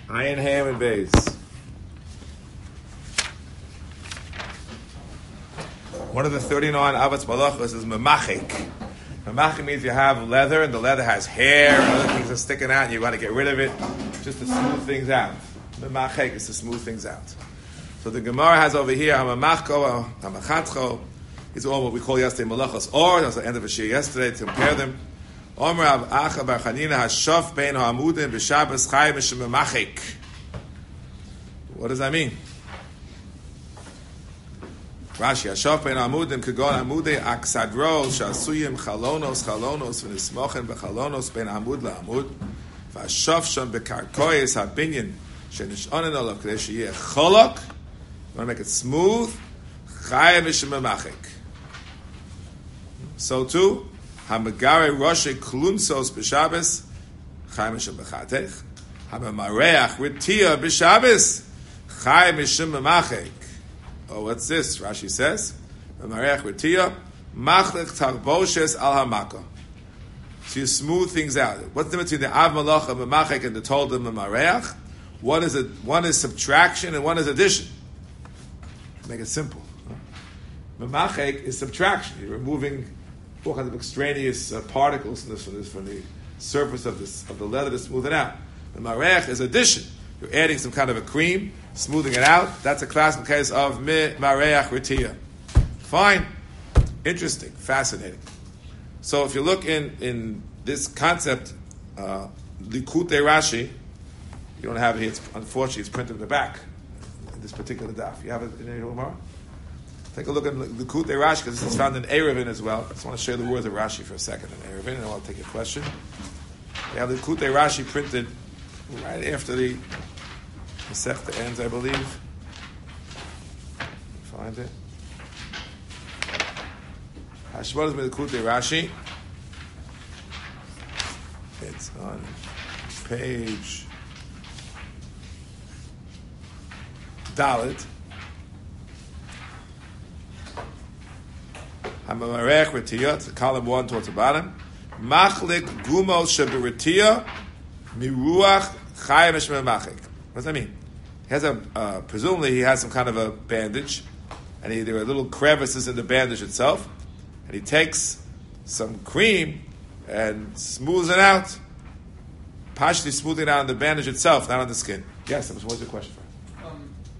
Ayin Ham and Beis. One of the 39 Avatz Malachos is Memachik. Memachik means you have leather, and the leather has hair, and other things are sticking out, and you want to get rid of it, just to smooth things out. Memachik is to smooth things out. So the Gemara has over here, Hamamachko, Hamachatcho. These are all what we call yesterday Malachos Or. That was the end of a shir yesterday to compare them. Omer Av Acha Bar Chanina Hashof Bein Ha'amudim B'Shabbos Chai Mishum Memachik. What does that mean? Rashi, Hashof Bein Ha'amudim Kegon Amudei Aksadro Shasuyim Chalonos V'nismochen B'Chalonos Bein Amud LaAmud V'Hashof Shom B'Karkoyes HaBinyan Shenishonen Olav K'dei Sheyeh Cholok. You want to make it smooth? Chai Mishum Memachik. So too, Hamagare Rosh Klunsos B'Shabbos, Chai Mishum B'Chatech. Hamamareach Ritia B'Shabbos, Chai Mishum Memachik. Oh, what's this? Rashi says, Hamamareach Ritia, Machlech Tarboshes Al Hamaka. So you smooth things out. What's the difference between the Av Malach and Memachik and the Toldim Mamareach? One is subtraction and one is addition. Make it simple. Memachik is subtraction. You're removing all kinds of extraneous particles from the surface of the leather to smooth it out. Memarech is addition. You're adding some kind of a cream, smoothing it out. That's a classical case of memarech ritia. Fine. Interesting. Fascinating. So if you look in this concept, Likutei Rashi, you don't have it here. Unfortunately, it's printed in the back in this particular daf. You have it in your Gemara? Take a look at Likutei Rashi, because this is found in Eruvin as well. I just want to show you the words of Rashi for a second in Eruvin, and I'll take your question. We have Likutei Rashi printed right after the Masechta ends, I believe. Find it. Hashemot is Likutei Rashi. It's on page Dalet. Hamamarech Ritiyah, it's column 1 towards the bottom. Machlik Gumos Shabiritiyah Miruach Chayim Mishmeh Machik. What does that mean? He has presumably he has some kind of a bandage, and there are little crevices in the bandage itself, and he takes some cream and smooths it out. Partially smoothing it out on the bandage itself, not on the skin. Yes, what's your question for?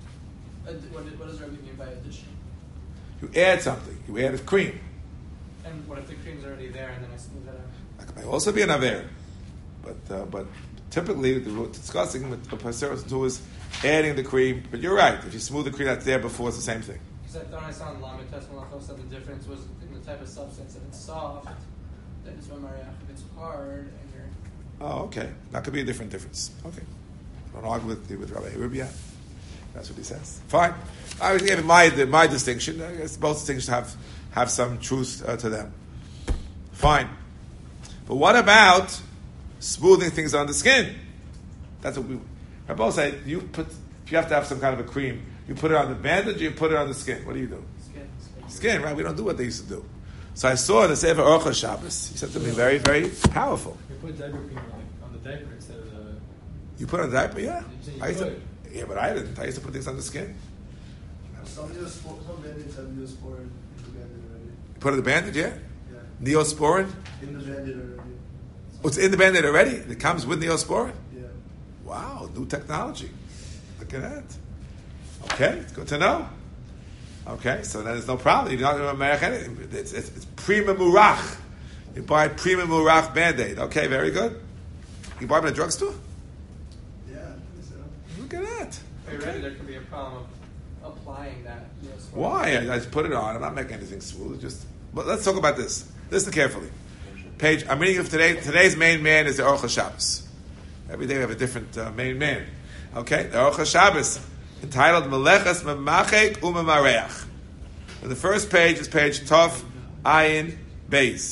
What does Rabbi mean by addition? You add something. You add cream. And what if the cream's already there and then I smooth it out? That might also be an aver. But typically, we're discussing with the person who is adding the cream. But you're right. If you smooth the cream that's there before, it's the same thing. Because I thought I saw in Lamed Tes Malachos that the difference was in the type of substance. If it's soft, then it's Memariach. If it's hard, and you're... Oh, okay. That could be a different difference. Okay. Don't argue with Rabbi Erub yet. That's what he says. Fine. I was giving my distinction. I guess both distinctions have some truth to them. Fine. But what about smoothing things on the skin? That's what Rabbi said. If you have to have some kind of a cream, you put it on the bandage, or you put it on the skin. What do you do? Skin, right? We don't do what they used to do. So I saw in the Sefer Orcha Shabbos. He said to me, very, very powerful. You put diaper cream on the diaper instead of the... You put on the diaper? Yeah. You But I didn't. I used to put things on the skin. Some bandages have Neosporin in the bandage already. You put it in the bandage, yeah? Yeah. Neosporin? In the bandage already. Oh, it's in the bandage already? It comes with Neosporin? Yeah. Wow, new technology. Look at that. Okay, it's good to know. Okay, so then there's no problem. You don't have to make anything. It's Prima Murach. You buy Prima Murach Band-Aid. Okay, very good. You buy them in a drugstore? Yeah, I think so. Look at that. Are you ready? There could be a problem of applying that. Why? I just put it on. I'm not making anything smooth. But let's talk about this. Listen carefully. I'm reading of today. Today's main man is the Orcha Shabbos. Every day we have a different main man. Okay, the Orcha Shabbos, entitled Melechas Memachek Umemareach. And the first page is page Tov Ayin Beis.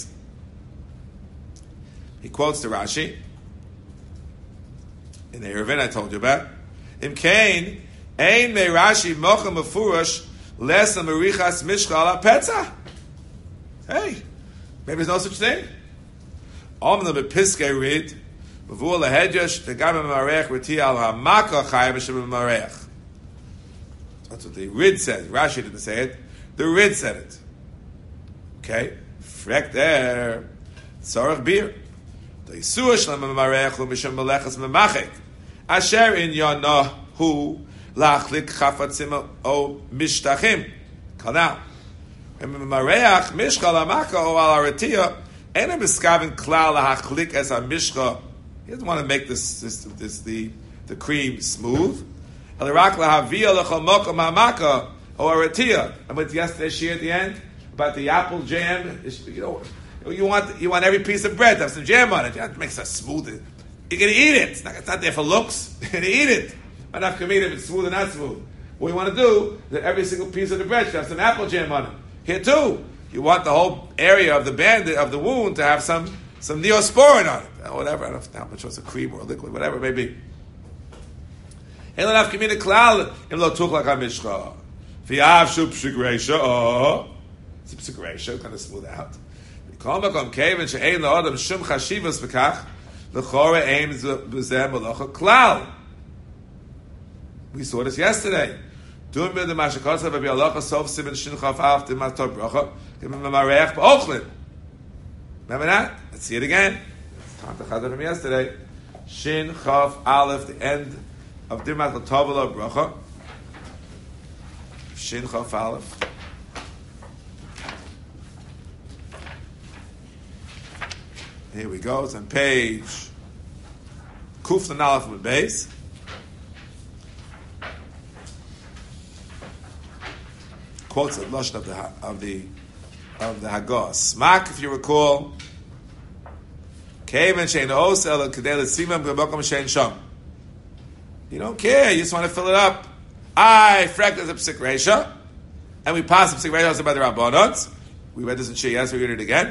He quotes the Rashi in the Eruvin I told you about. Im Kain Ein Me Rashi Mocha Mefurash Lesa Merichas Mishchal HaPetza. Hey, maybe there's no such thing. Omna Bepiske read Mavul lehedrash tegam b'mareach reti al hamaka chayim b'shem b'mareach. That's what the Rid said. Rashi didn't say it. The Rid said it. Okay? Frek there. Tzorach bir. The Yisur shlem b'mareach hu b'shem melechas memachek. Asher in yonah hu lachlik chafatzim o mishtachim. Kanal. And b'mareach mishcha lamaka o al aretiyah ena miskaven klal lahachlik as a mishcha. He doesn't want to make the cream smooth. And with yesterday's shir at the end about the apple jam, you want every piece of bread to have some jam on it. You have to make it smooth. You're going to eat it. It's not there for looks. You're going to eat it. Enough comida if it's smooth or not smooth. What you want to do is that every single piece of the bread should have some apple jam on it. Here too, you want the whole area of the bandage of the wound to have some neosporin on it, whatever. I don't know how much was a cream or a liquid, whatever it may be. It's a psigresha, kind of smooth out. We saw this yesterday. Remember that? Let's see it again. It's time to chazar from yesterday. Shin Chav Aleph, the end of Dirmat L'Tovela Bracha. Shin Chav Aleph. Here we go. It's on page Kuf Nun Aleph with base. Quotes the lashon of the Hagah. Smak, if you recall, you don't care, you just want to fill it up. Frek is a psik reisha, and we pass the psik reisha by the Rabbanot. We read this in Shir, yes, we read it again.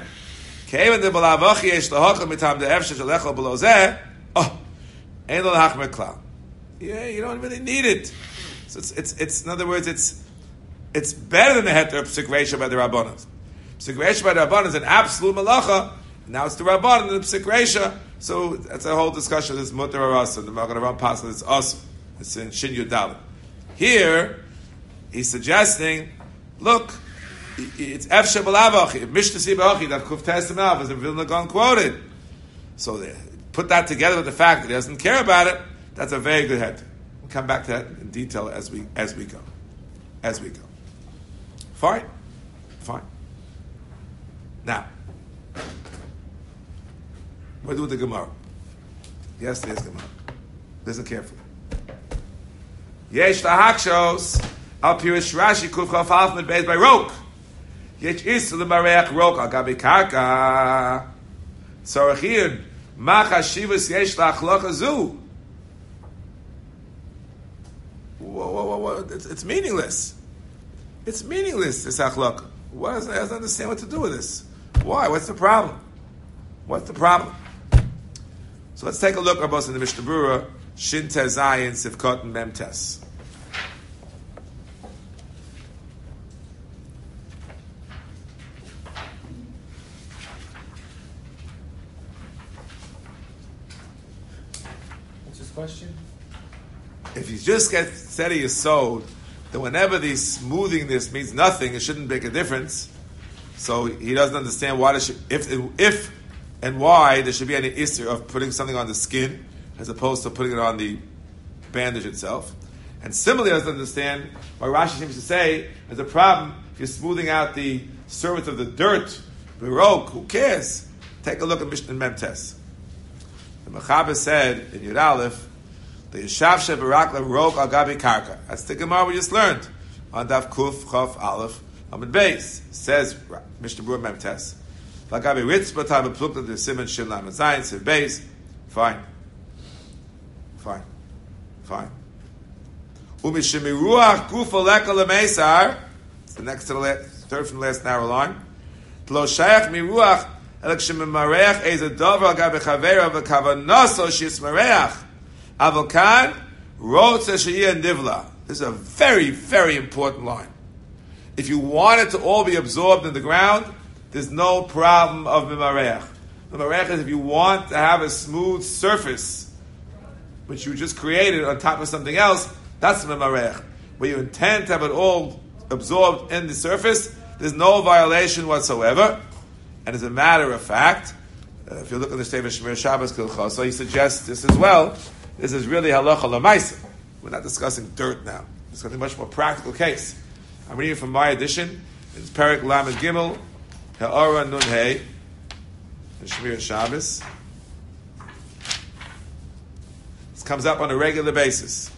Yeah, you don't really need it. So it's in other words, it's better than the heter of psik reisha by the Rabbanot. Psik reisha by the Rabbanot is an absolute malacha. Now it's the Rabban and the Psik Reisha. So that's a whole discussion. It's Mutter or Asa. The Magen Avraham Pasuk, it's Asa. It's in Shin Yud Dalet. Here, he's suggesting, look, it's Efshe B'Lavach, Mishnah Sibach, that Kuf Testim Av, as in Vilna Gaon quoted. So put that together with the fact that he doesn't care about it, that's a very good head. We'll come back to that in detail as we go. Fine. Now, what do with the Gemara? Yesterday's Gemara. Listen carefully. Yesh lahakshos al pirish Rashi kuf chaf alf med beis by rok. Yesh is l'mareach rok al gabi karka. Tzorachin ma chashivus yesh la'achlocha zu. Whoa. It's meaningless. It's meaningless, this achlocha. It doesn't understand what to do with this. Why? What's the problem? So let's take a look at in the Mishnah Berurah, Shin Tez Zayin Sivkot and Mem Tes. What's his question? If you just get steady yesod, then whenever the smoothing this means nothing, it shouldn't make a difference. So he doesn't understand why if and why there should be any issue of putting something on the skin as opposed to putting it on the bandage itself. And similarly, I doesn't understand why Rashi seems to say there's a problem if you're smoothing out the surface of the dirt, Barok, who cares? Take a look at Mishnah Mem Tes. The Mechaber said in Yud Aleph, the Yeshav Shebarak LaRok Al Gabi Karka. That's the Gemara we just learned on Daf Kuf Chaf Aleph Amid Beis. Says Mishnah Berurah Mem Tes. Lagabi Ritz Batam Plukta the Simon Shin Lam Zayin Siv Beis. Fine. Umishimiruach Gufa Leka LeMeisar. It's the next to the third from the last narrow line. Tlo Shayach Miruach Elek Shemimareach Eza Dover Lagabi Chavera V'Kavanaso Shismareach. Avokan Rotze Sheyeh Nivla. This is a very, very important line. If you want it to all be absorbed in the ground, there's no problem of mimareach. Memarech is if you want to have a smooth surface, which you just created on top of something else, that's Memarech. Where you intend to have it all absorbed in the surface, there's no violation whatsoever. And as a matter of fact, if you look at the Sefer Shmir Shabbos Kilcha, so he suggests this as well. This is really halacha l'maisa. We're not discussing dirt now. We're discussing a much more practical case. I'm reading from my edition. It's Perek Lamed Gimel, Ha'ara Nun Hey, in Shmir Shabbos. This comes up on a regular basis.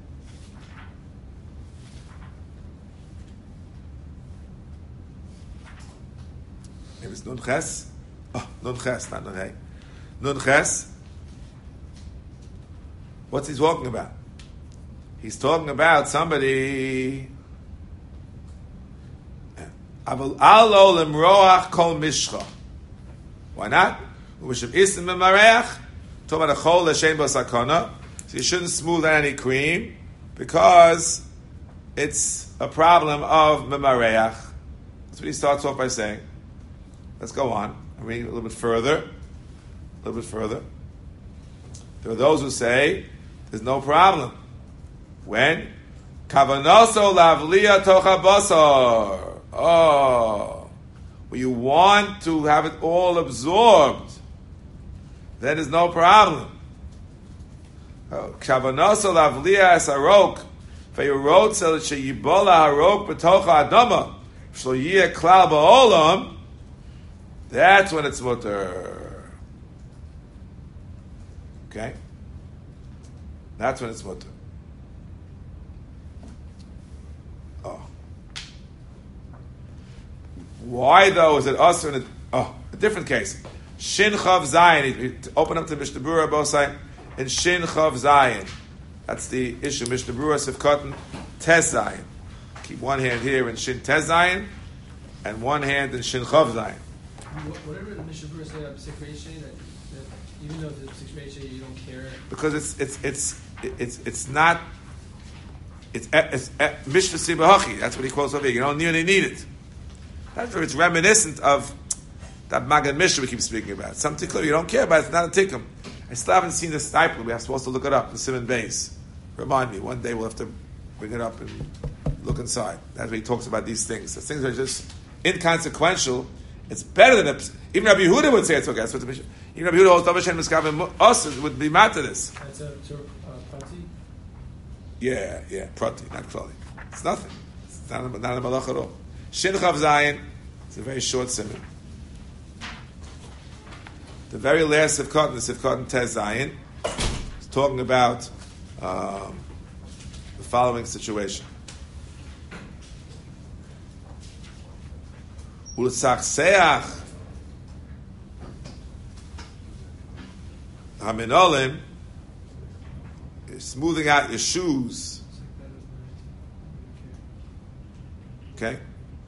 Maybe it's Nun Ches. Oh, Nun Ches, not Nun Hey. Nun Ches. What's he talking about? He's talking about somebody. Aval alo lemroach kol mishcha. Why not? Talking about a chol l'shem b'sakana. So you shouldn't smooth out any cream because it's a problem of memareach. That's what he starts off by saying. Let's go on. I'm reading a little bit further. There are those who say there's no problem. When? Kavanoso lavliya tocha basar. Oh. When you want to have it all absorbed, then there's no problem. Kavanoso lavliya es harok. Veyurotzel sheyibola harok b'tocha adama. Shlo yeh klal ba'olam. That's when it's mutter. Okay? That's when it's mutter. Oh. Why though is it usher in a different case? Shin Chav Zayin. Open up to Mishnah Berurah Bosai in Shin Chav Zayin. That's the issue. Mishnah Berurah Sivkotten Tez Zayin. Keep one hand here in Shin Tez Zayin and one hand in Shin Chav Zayin. Whatever the Mishnah Berurah say about Psik Reishi, that even though the Psik Reishi you don't care. Because it's not Mishnah Sibahachi. That's what he quotes over here. You don't really need it. That's where it's reminiscent of that Maggid Mishnah we keep speaking about. Something clear you don't care about. It's not a tikkum. I still haven't seen the stipler. We're supposed to look it up in Simon Beis. Remind me. One day we'll have to bring it up and look inside. That's where he talks about these things. The things are just inconsequential. It's better than even Rabbi Yehuda would say it's okay. That's what the Mishnah. Even Rabbi Yehuda holds Davar Shem Miskav us would be mad to this. That's a prati. Yeah, prati, not klali. It's nothing. It's not a malach at all. Shin Chav Zayin. It's a very short simon. The very last Sivkot, the Sivkot Tez Zayin, is talking about the following situation. U'l'sachseach haminolim is smoothing out your shoes. Okay?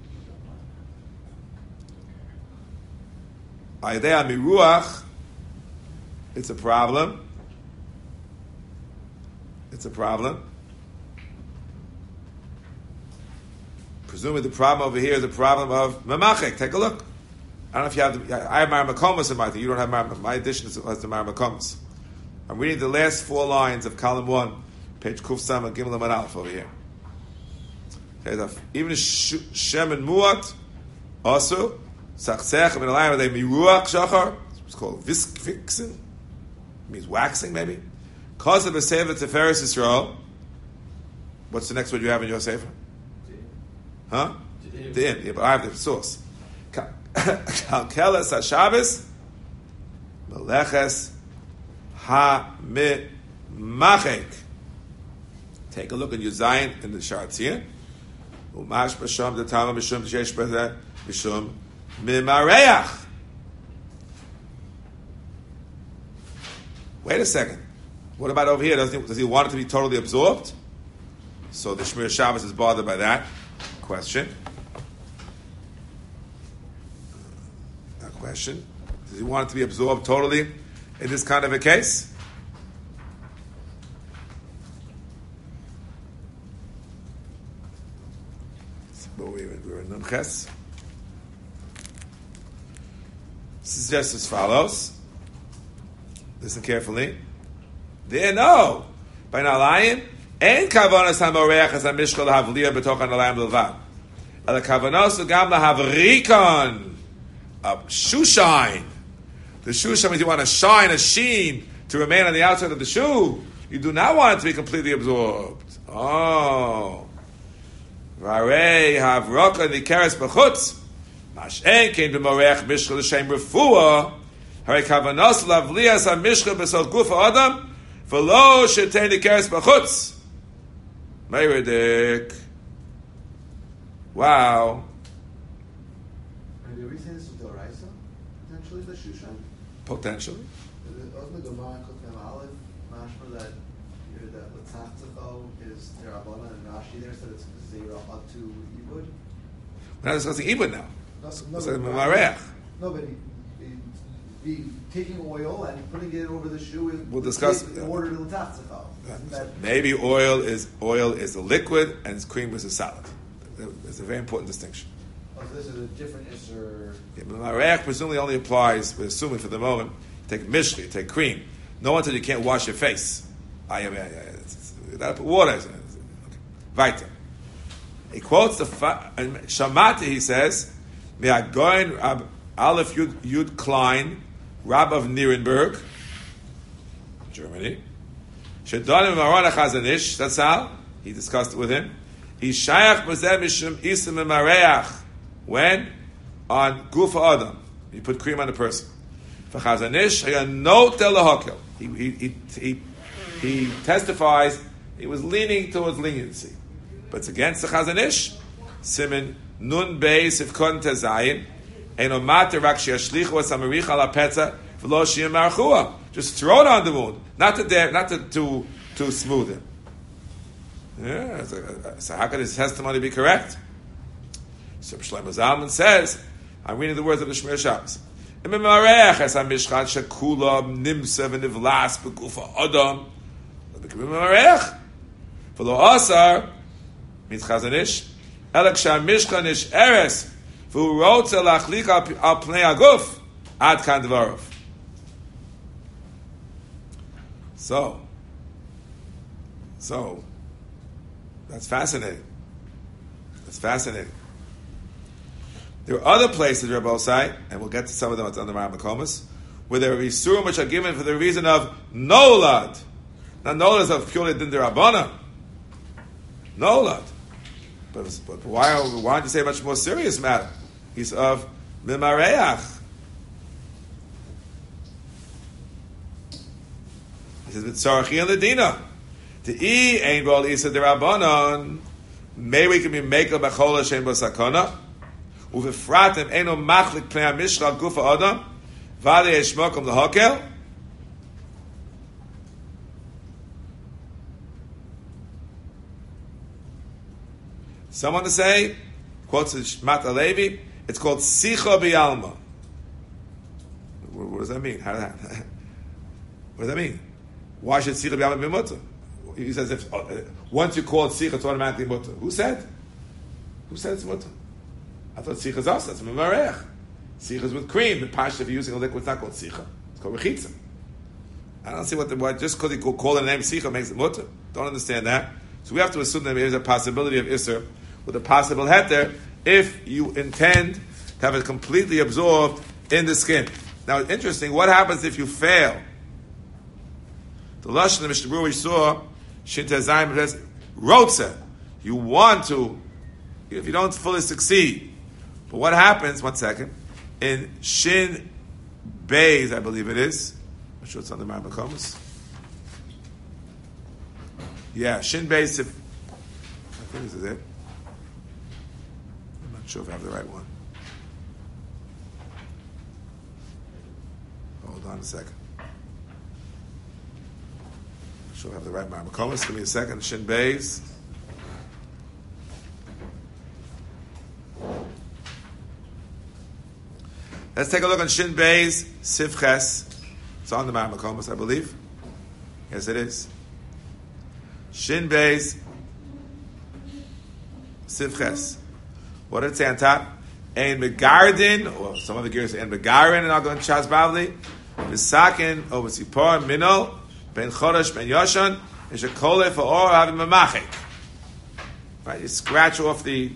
Ayidei miruach, it's a problem. Presumably the problem over here is the problem of memachek. Take a look. I don't know if you have I have maramakomas in my thing. You don't have my edition has the maramakomas. I'm reading the last 4 lines of column 1, page Kuf Sama Gimel Amud Aleph over here. Okay, even Shem and Muat also Sachsech and Alayim they miruach shachar. It's called vixen. It means waxing maybe. Cause of a sefer Tiferes Yisrael. What's the next word you have in your sefer? Huh? The yeah, but I have the source. Kalkeles HaShabbos Meleches HaMimachek. Take a look at your Zion in the charts here. Umash B'Sham the Tama B'Sham Shesh B'Sham Mimareach. Wait a second. What about over here? Does he want it to be totally absorbed? So the Shmir Shabbos is bothered by that question. Does he want it to be absorbed totally in this kind of a case? We're in Nun Ches. suggests as follows. Listen carefully. There, no. By Nalayim, and Kavanas HaMoreach as HaMishcha L'Havliya B'toch HaNalayim L'Vad. El Kavanos Ugam L'Havrikon. A shoe shine. The shoe shine means you want to shine, a sheen, to remain on the outside of the shoe. You do not want it to be completely absorbed. Oh. Varei Havroka Nikeres B'chutz. Mashen came to Moreach Mishcha L'Shem Refuah. Harei Kavanos L'Havliya HaMishcha B'sol Gufa Adam. V'lo Shetei Nikeres B'chutz. Meiredik. Wow. And the reason is the Oraisa, potentially the Shushan. Potentially. Wasn't the Gemara in Kutnam Aleph mashma that the Latzachtecho is Terabana and Rashi there said it's Zera to Ibud? We're not discussing Ibud now. No, but he taking oil and putting it over the shoe. We'll discuss in order to Latzachtecho. Maybe oil is a liquid and cream is a solid. It's a very important distinction. Oh, so this is a different Isser. Yeah, Mareach presumably only applies, we're assuming for the moment, take mishli, take cream. No one said you can't wash your face. You gotta put water. Okay. Weiter. He quotes the Shamati, he says, Me'agoin Rab Aleph Yud Klein, Rab of Nierenberg, Germany. Shedonim Marona Chazanish, that's how he discussed it with him. He shayach b'zeh mishum isim mareach. When? On gufa adam. You put cream on the person. For Chazanish, he testifies he was leaning towards leniency. But it's against the Chazanish. Simin nun beis if kon tezayin. Eno mater rak she'ashlichu asamarich ala petza v'lo she'im marchua. Just throw it on the wound. Not to smooth it. Yeah, so how can his testimony be correct? So Shlomo Zalman says, I'm reading the words of the Shmir Shabbos. Imemareach es ha-mishchan shekulam nimsa v'nivlas b'gufa adam. Imemareach. V'lo asar, means Chazanish, elek shha-mishchan ish eres, v'hu rotze lachlik al pnei aguf, ad kan dvarov. So, that's fascinating. There are other places, Rabbi Osai, and we'll get to some of them on the Maram Makomas, where there are isurim which are given for the reason of nolad. Now, nolad is of purely din derabana. Nolad. But why don't you say a much more serious matter? He's of mimareach. He says, "V'tzarachi and ledina." The e ain't bol isa derabanan. May we can be makel b'chol Hashem b'sakana. Uvefratim eno machlik pnei hamishra gufa adam. Vade yeshmokum lehakel. Someone to say, quotes Shmat Alevi, it's called sicha b'yalma. What does that mean? What does that mean? Why should sicha b'yalma be mutter? He says if once you call it sicha, it's automatically mutter. Who said it's mutter? I thought sicha is us. That's memarech. Sicha is with cream. The pash, if you're using a liquid, it's not called sicha. It's called rechitza. I don't see what just because he call the name sicha makes it mutter. Don't understand that. So we have to assume that there is a possibility of isser with a possible heter if you intend to have it completely absorbed in the skin. Now, it's interesting. What happens if you fail? The lashon the Mishnah Berurah we saw, Shinta Zayim says, Rotze. You want to, if you don't fully succeed. But what happens, one second, in Shin Beis, I believe it is. I'm sure it's on the Maram Makomas. Yeah, Shin Beis, I think this is it. I'm not sure if I have the right one. Hold on a second. I'm sure I have the right Maram Makomas. Give me a second. Shin Beis. Let's take a look on Shin Beis, Sivches. It's on the Maram Makomas, I believe. Yes, it is. Shin Beis, Sivches. What did it say on top? Ein Megardin, or some other gears say Ein Megarin, and I'll go in Chaz Bavli. V'sakin, over Sipor, Minol, Ben Chodesh, Ben Yoshan, and Shekole for or having Memachik. Right, you scratch off your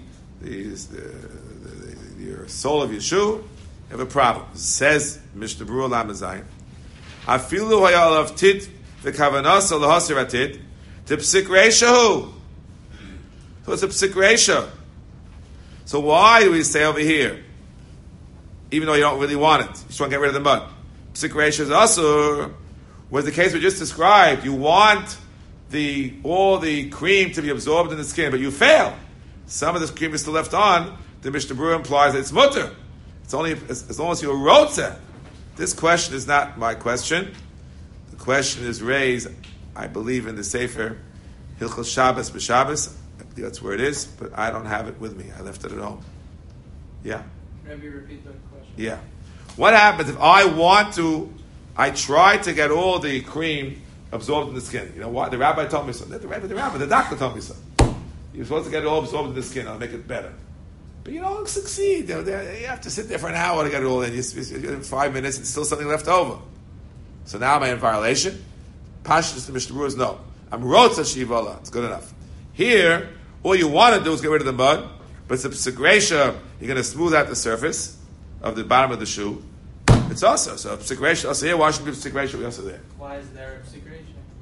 sole of your shoe, you have a problem. Says Mishnah Berurah Lamazayim. Afilu hayalav tit v'kavanos lahasir atit to psik reishahu. So it's a psik reisha. So why do we say over here, even though you don't really want it, you just want to get rid of the mud? Psik reisha is asur. Was the case we just described. You want all the cream to be absorbed in the skin, but you fail. Some of this cream is still left on. The Mishnah Berurah implies that it's mutter. It's only as long as you're rotze. This question is not my question. The question is raised, I believe, in the Sefer Hilchos Shabbos b'Shabbos. I believe that's where it is, but I don't have it with me. I left it at home. Yeah. Maybe repeat the question. Yeah. What happens if I try to get all the cream absorbed in the skin? You know what? The rabbi told me so. The doctor told me so. You're supposed to get it all absorbed in the skin. I'll make it better. But you don't succeed. You have to sit there for an hour to get it all in. In 5 minutes, and still something left over. So now am I in violation? Pashtus the Mishnah Berurah is no. I'm rotza shivala. It's good enough. Here, all you want to do is get rid of the mud, but it's a psikresha. You're going to smooth out the surface of the bottom of the shoe. It's also so psikresha. Also here, why should be psikresha? We also there. Why is there a psik reisha?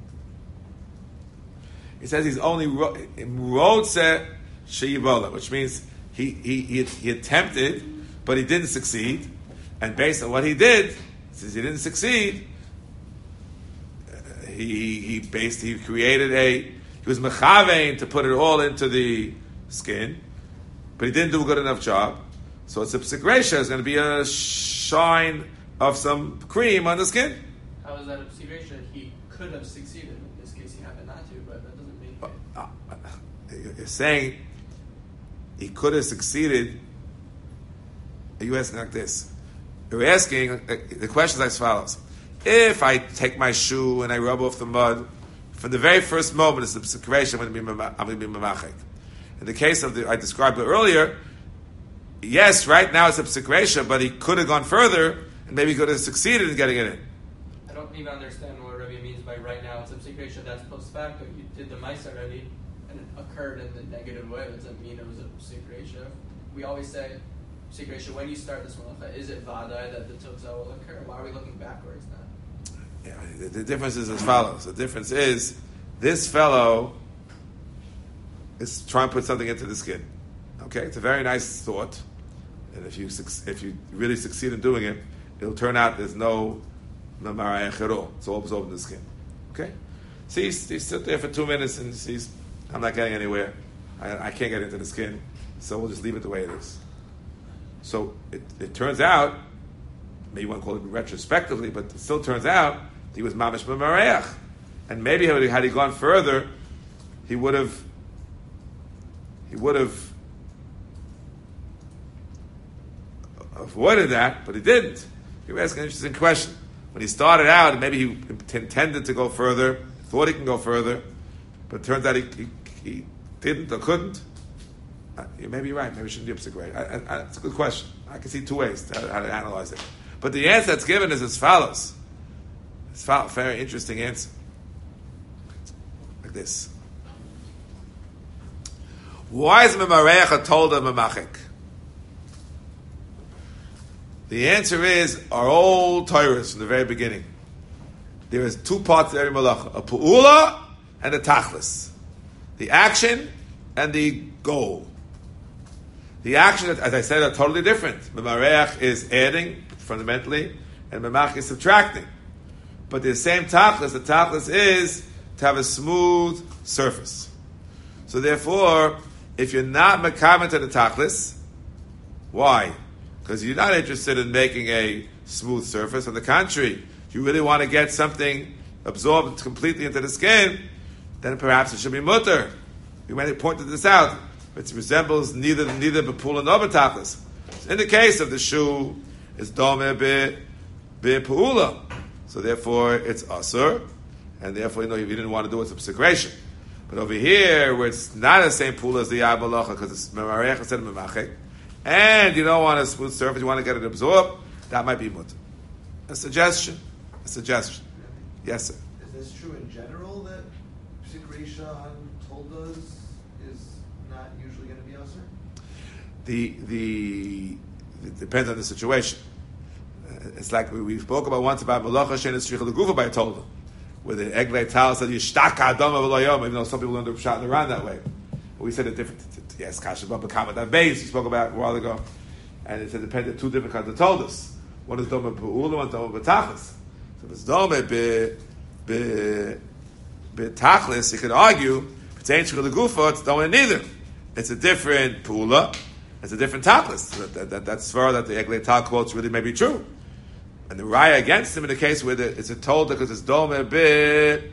He says he's only rotze shivala, which means he attempted, but he didn't succeed. And based on what he did, since he didn't succeed, he was mechavein to put it all into the skin, but he didn't do a good enough job. So it's a psikresha. It's going to be a shine of some cream on the skin. How is that a psik reisha? He could have succeeded. In this case, he happened not to, but that doesn't mean You're saying he could have succeeded. Are you asking like this? You're asking, the question is as follows. If I take my shoe and I rub off the mud, from the very first moment, it's the psikresha, I'm going to be mamachek. In the case of I described it earlier, yes, right now it's a psikresha, but he could have gone further, and maybe he could have succeeded in getting it in. I don't even understand what Rabbi means by right now it's a psik reisha. That's post facto. You did the mice already, and it occurred in the negative way. It doesn't mean it was a psik reisha. We always say, psik reisha, when you start this malacha, is it vadai that the tukza will occur? Why are we looking backwards now? Yeah, the difference is as follows. The difference is, this fellow is trying to put something into the skin. Okay, it's a very nice thought, and if you really succeed in doing it, it'll turn out there's no marayach at all. It's all absorbed in the skin. Okay, so he sit there for 2 minutes and sees, I'm not getting anywhere. I can't get into the skin, so we'll just leave it the way it is. So it turns out, maybe you want to call it retrospectively, but it still turns out he was mamish b'marayach, and maybe had he gone further, he would have avoided that, but he didn't. You're asking an interesting question. When he started out, maybe he intended to go further, thought he can go further, but it turns out he didn't or couldn't. You may be right. Maybe it shouldn't be a psik reisha. It's a good question. I can see two ways how to analyze it. But the answer that's given is as follows. It's a very interesting answer. Like this. Why is Memareach told of Memachik? The answer is our old Torahs from the very beginning. There is two parts to every malacha: a pu'ula and a tachlis. The action and the goal. The action, as I said, are totally different. Memareach is adding, fundamentally, and Memach is subtracting. But the same tachlis, the tachlis is to have a smooth surface. So therefore, if you're not mekamen to the tachlis, why? Because you're not interested in making a smooth surface. On the contrary, you really want to get something absorbed completely into the skin, then perhaps it should be mutter. We might have pointed this out. It resembles neither bepula nor betachlis. In the case of the shoe, it's dome be so therefore it's asur, and therefore if you didn't want to do it, it's a psikresha. But over here, where it's not the same pula as the yad malacha, because it's memarech instead of memachek, and you don't want a smooth surface, you want to get it absorbed, that might be mutter. A suggestion. Yes, sir. Is this true in general that Psik Reisha on Toldos is not usually going to be Asr? It depends on the situation. It's like we spoke about once about Malacha Shein Tzricha L'Gufa by Tolda, where the Eglei Tal said Yishtaka Adama V'Lo Yom, even though some people learn the Pshat and around that way. But we said it different. Yes, Kasha Baba Kamat Abayis, we spoke about a while ago, and it said depended two different kinds of Toldas. One is Doma B'Ula, one is Doma B'Tachlis. So if it's Doma B'Tachlis, you could argue if it's Ein Tzricha L'Gufa, it's Doma neither. It's a different Pula, it's a different Tachlis. That's far that the Eglei Tal quotes really may be true. And the raya against him in the case where it's a told because it's dome be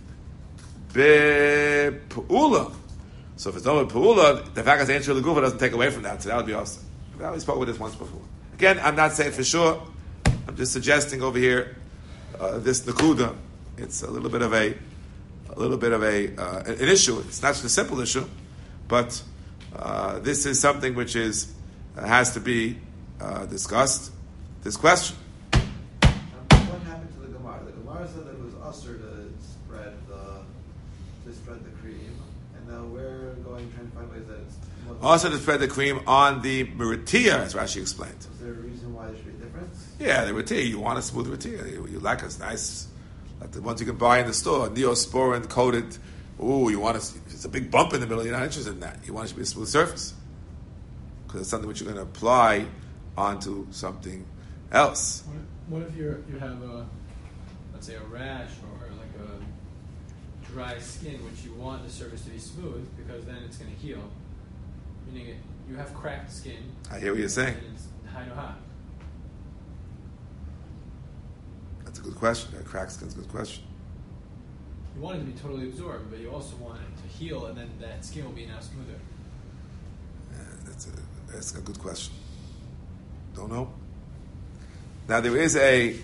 pu'ula. So if it's dome pu'ula, the fact that it's answer the gufa doesn't take away from that. So that would be awesome. We already spoke with this once before. Again, I'm not saying for sure. I'm just suggesting over here this nakuda. It's a little bit of an issue. It's not just a simple issue, but this is something which has to be discussed. This question. What happened to the Gemara? The Gemara said that it was usher to spread the cream, and now we're trying to find ways that it's also to spread the cream on the meritia, as Rashi explained. Is there a reason why there should be a difference? Yeah, the meritia. You want a smooth meritia. You like it's nice, like the ones you can buy in the store, neosporin coated. Ooh, it's a big bump in the middle. You're not interested in that. You want it to be a smooth surface because it's something which you're going to apply onto something else. What if you have let's say a rash or like a dry skin, which you want the surface to be smooth because then it's going to heal. Meaning you have cracked skin. I hear what you're saying. And it's high to high. That's a good question. Cracked skin's a good question. You want it to be totally absorbed, but you also want it to heal, and then that skin will be now smoother. That's a good question. Don't know. Now there is again,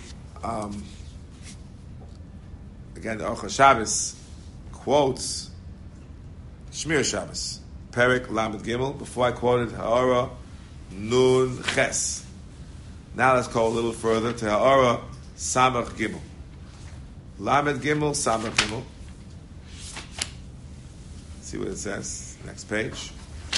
the Orcha Shabbos quotes Shmir Shabbos, Perek Lamed Gimel. Before I quoted Ha'ara Nun Ches. Now let's go a little further to Ha'ara Samach Gimel. Lamed Gimel, Samach Gimel. See what it says. Next page.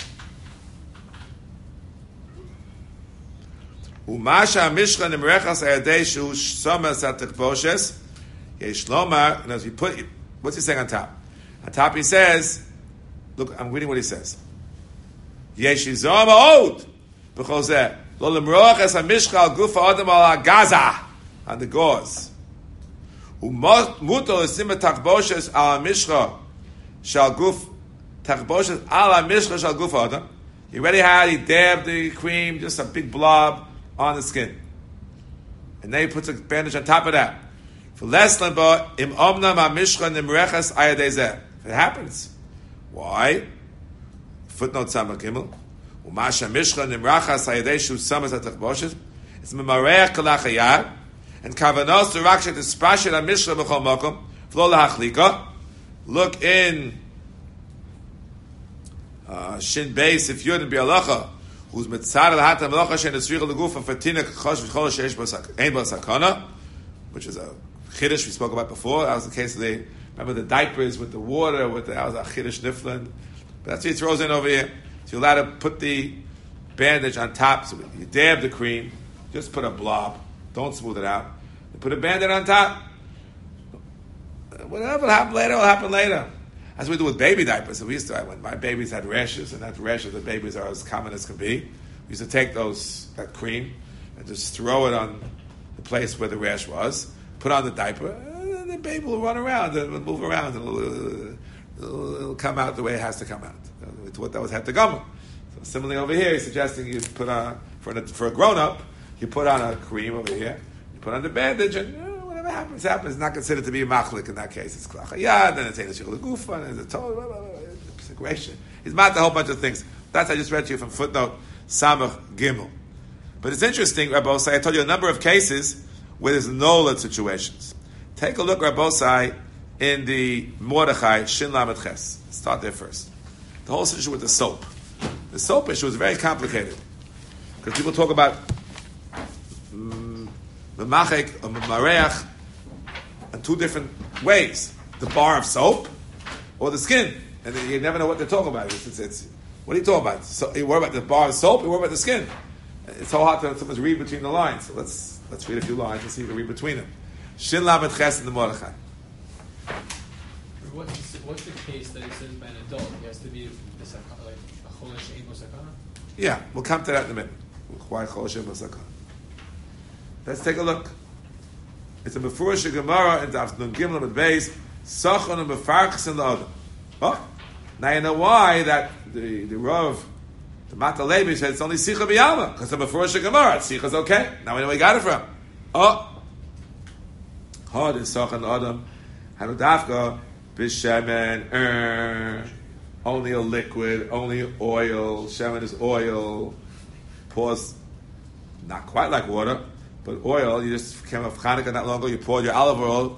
Umasha Mishcha Nimrechas Ayadei Shu Shomas Atechboshes Yesh Lomar. And as we put, what's he saying on top? On top he says, look, I'm reading what he says. Yesh Yizom Od B'Chozeh Lo Limrochas HaMishcha Al Gufa Adam Al Gaza on the gauze. Umuto L'Sim Tachboshes Al Mishcha Shal Guf Tachboshes Al Mishcha Shal Guf Adam. He already had, he dabbed the cream, just a big blob on the skin. And then he puts a bandage on top of that. For less than im omnam amishcha nimrechas ayadezeh. If it happens. Why? Footnote Samach Gimel. Umasha mishcha nimrechas ayadeshu samas atachboshes. It's memareach kalachayad. And kavanos to rakshet espashit amishcha b'chol mokom. Flo lahachlika. Look in Shin Beis if Yud and Bialacha. Who's mitzad al-hata melacha she'en esricha l'gufa fatina k'chosh v'chol she'esh ein bo sakana, which is a chiddush we spoke about before. That was the case of remember the diapers with the water, that was a chiddush niflin. But that's what he throws in over here. So you're allowed to put the bandage on top. So you dab the cream, just put a blob. Don't smooth it out. You put a bandage on top. Whatever will happen later, will happen later. That's what we do with baby diapers. So we used to, when my babies had rashes, and that rashes the babies are as common as can be, we used to take that cream and just throw it on the place where the rash was, put on the diaper, and the baby will run around and move around, and it'll come out the way it has to come out. It's what that was heptagomer. So similarly over here, he's suggesting you put on, for a grown-up, you put on a cream over here, you put on the bandage, and whatever happens. It's not considered to be a machlik in that case. It's klachayad, and it's a shikul gufa, and it's a total situation. He's not a whole bunch of things. That's I just read to you from footnote Samach Gimel. But it's interesting, Rabbosai. I told you a number of cases where there's nola situations. Take a look, Rabbosai, in the Mordechai Shin Lamed Ches. Start there first. The whole issue with the soap. The soap issue is very complicated. Because people talk about memachek or memareach in two different ways: the bar of soap or the skin, and you never know what they're talking about. It's what are you talking about? So you worry about the bar of soap, you worry about the skin. It's so hard to sometimes read between the lines. So let's read a few lines and see if we can read between them. Shin lamed ches in the Mordechai. What's the case that it says by an adult? He has to be like a cholesh ein bo sakana? Yeah, we'll come to that in a minute. Why cholesh ein bo sakana? Let's take a look. It's a mefurish Gemara in Daf Nun Gimel with Beis Sachon and Mefarchs in the Adam. Oh, now you know why that the Rav, the Mata Levi said it's only Sicha B'Yalma because the mefurish Gemara. Sicha's okay. Now we know where he got it from. Hard is Sachon Adam. Hanudafka b'shemen. Only a liquid, only oil. Shemen is oil. Pours, not quite like water, but oil. You just came off Hanukkah not long ago. You poured your olive oil.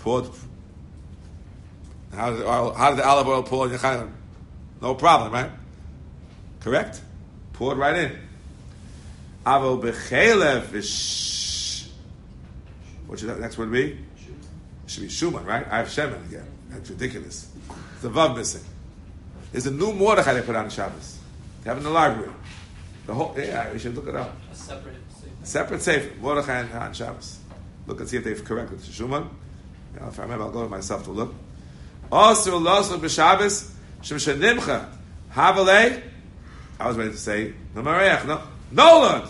How did the olive oil pour in your Hanukkah? No problem, right? Correct? Poured right in. Avo b'chelev ish. What should that next word be? It should be Shuman, right? I have Shemen again. That's ridiculous. It's a Vav missing. There's a new Mordechai they put on Shabbos. They have it in the library. We should look it up. A separate sefer. Separate sefer. Mordechai on Shabbos. Look and see if they've corrected Shuman. If I remember, I'll go myself to look. Also, Losel b'Shabbos Shem Shenimcha Havalei. I was ready to say Namareach. No, Lord.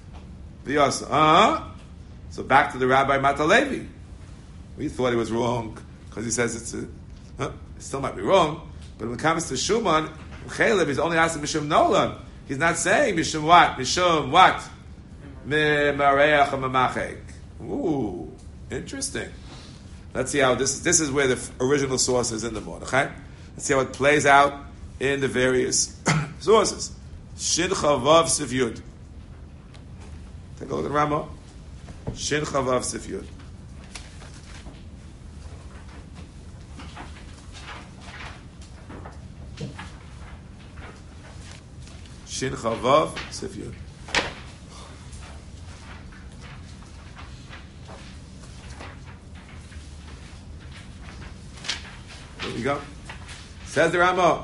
So back to the Rabbi Matalevi. We thought he was wrong because he says it still might be wrong. But when it comes to Shuman, Chelev, he's only asking Mishum Nolan. He's not saying Mishum what? Mishum what? Me'mareach or memachek. Ooh, interesting. Let's see how this is where the original source is in the Mordechai. Let's see how it plays out in the various sources. Shin Chavav Sif Yud. Take a look at Ramo. Shin Chavav Sif Yud. Shin Chavav Sif Yud. There we go. Says the Rama.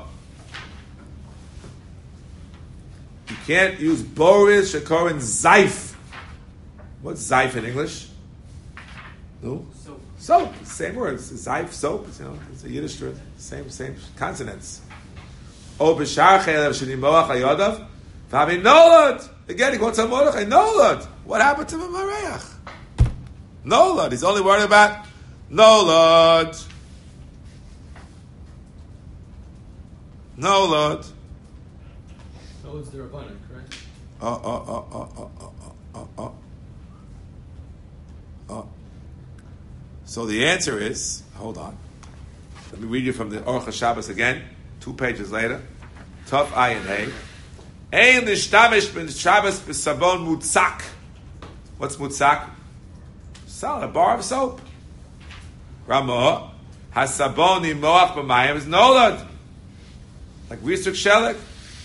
You can't use Boris Shakorin Zaif. What's Zaif in English? No? Soap. Same words. Zaif, soap. It's a Yiddish word. Same consonants. O b'shar chelev shenimoach hayodav v'havi nolad. Again, he quotes on Mordechai. Nolad. What happened to Mareach? Nolad. He's only worried about Nolad. Nolad's the Rabbanan, correct? So the answer is, hold on. Let me read you from the Orcha Shabbos again. 2 pages later. Tov Ayin Hey. Ein nishtamish ben Shabbos b'sabon mutzak. What's mutzak? A bar of soap. Ramah. Hasabon imoach b'mayim is nolad. Like Risuk Shelik?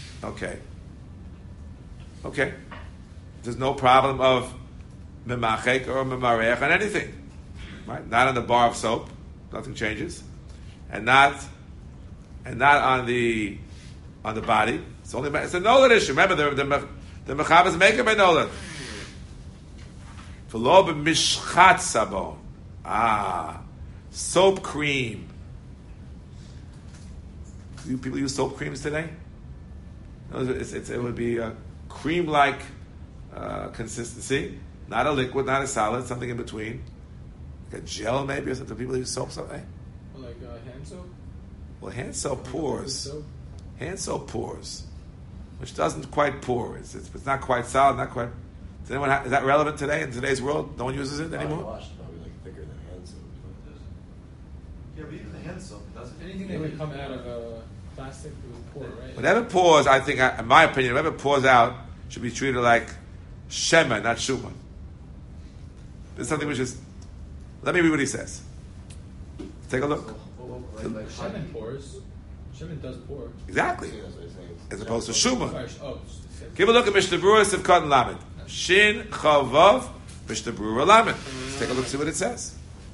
Okay. There's no problem of memachek or memarech on anything. Right? Not on the bar of soap. Nothing changes. And not on the body. It's a nolad issue. Remember, the mechaber is making by nolad. V'lo b'mishchat sabon. Soap cream. Do people use soap creams today? It would be a cream-like consistency, not a liquid, not a solid, something in between, like a gel maybe or something. People use soap something. Or like hand soap. Well, hand soap pours. Hand soap pours, which doesn't quite pour. It's not quite solid, not quite. Is that relevant today in today's world? No one uses it anymore. Wash is probably like thicker than hand soap. Yeah, but even the hand soap, it doesn't. Anything that would come out of plastic would pour, right? Whatever pours, I think, in my opinion, whatever pours out should be treated like Shema, not Shuman. There's something which is. Let me read what he says. Take a look. Shemen pours. Shemen does pour. Exactly. Yeah, that's what he's saying. As opposed to Shuman. Sorry, Give a look at Mishnah Berurah Sivkot and Lamed. Shin Chavav Mishnah Berurah Lamed. Let's take a look, see what it says.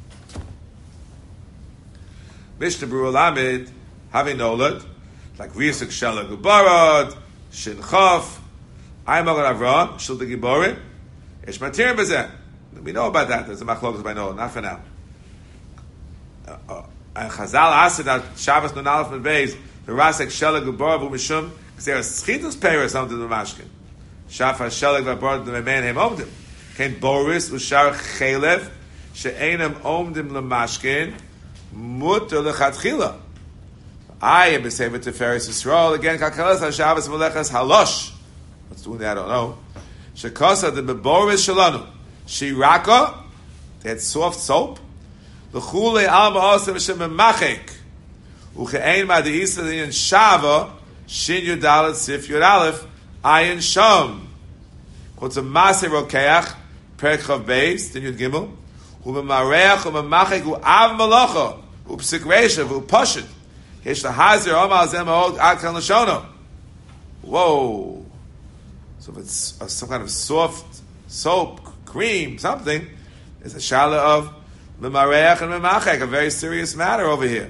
Mishnah Berurah Lamed having Nolad like Risak Shala Gubarad Shin Chav Aymagan Avram Shul the Giborim Ish Matir Bezeh. We know about that. There's a machlokas by Noah. Not for now. And Chazal asked that Shabbos Nun Aleph and Beis the Rasek Shala Gubarad Mishum because there are Schitus Peres under the Mashkin. Shafar Shala Gubarad the Man Hem Omdim. Came Boris Ushar Chelev She'enam Omdim LeMashkin Mutter LeChatchila. I am B'Sevet Teferes Yisrael again. Kalkalas HaShabbos Melechas Halosh. What's doing that? I don't know. Shekosa the Boris Shalanu. Shiraka, they had soft soap. L'chule alma osem shem machek. Uchein ma deisa diyan shava shin yudalet sif yud aleph ayin sham. Quotes a maser rokeach perek chav beis din yud gimel. U'memareach u'memachek u'av malacha u'psik reshav u'pashit. Yesh lahazir omal zem ha'od ad kan l'shono. Whoa. So if it's some kind of soft soap, cream, something, is a shala of memareach and memachek, a very serious matter over here.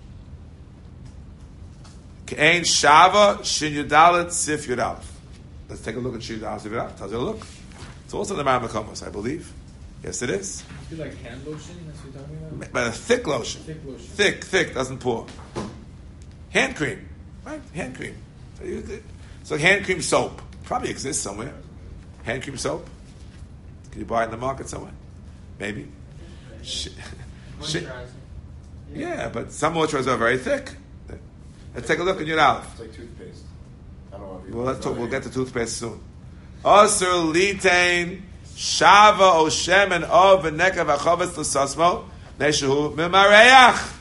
Ke'ein shava shin yudalet sif yudalef. Let's take a look at shin yudalet sif yudalef. Tells you a look. It's also in the Maramachomos, I believe. Yes, it is. Is it like hand lotion? That's what you're talking about? But a thick lotion. Thick lotion. Thick, doesn't pour. Hand cream, right? Hand cream. So hand cream soap probably exists somewhere. Hand cream soap. Can you buy it in the market somewhere? Maybe. Moisturizer. Yeah, but some moisturizers are very thick. Let's take a look at your Aleph. It's like toothpaste. I don't want to be. Well, we'll get to toothpaste soon. Osur litain shava o shemen of v'nekav achavetz l'sasmo neshehu mimareach.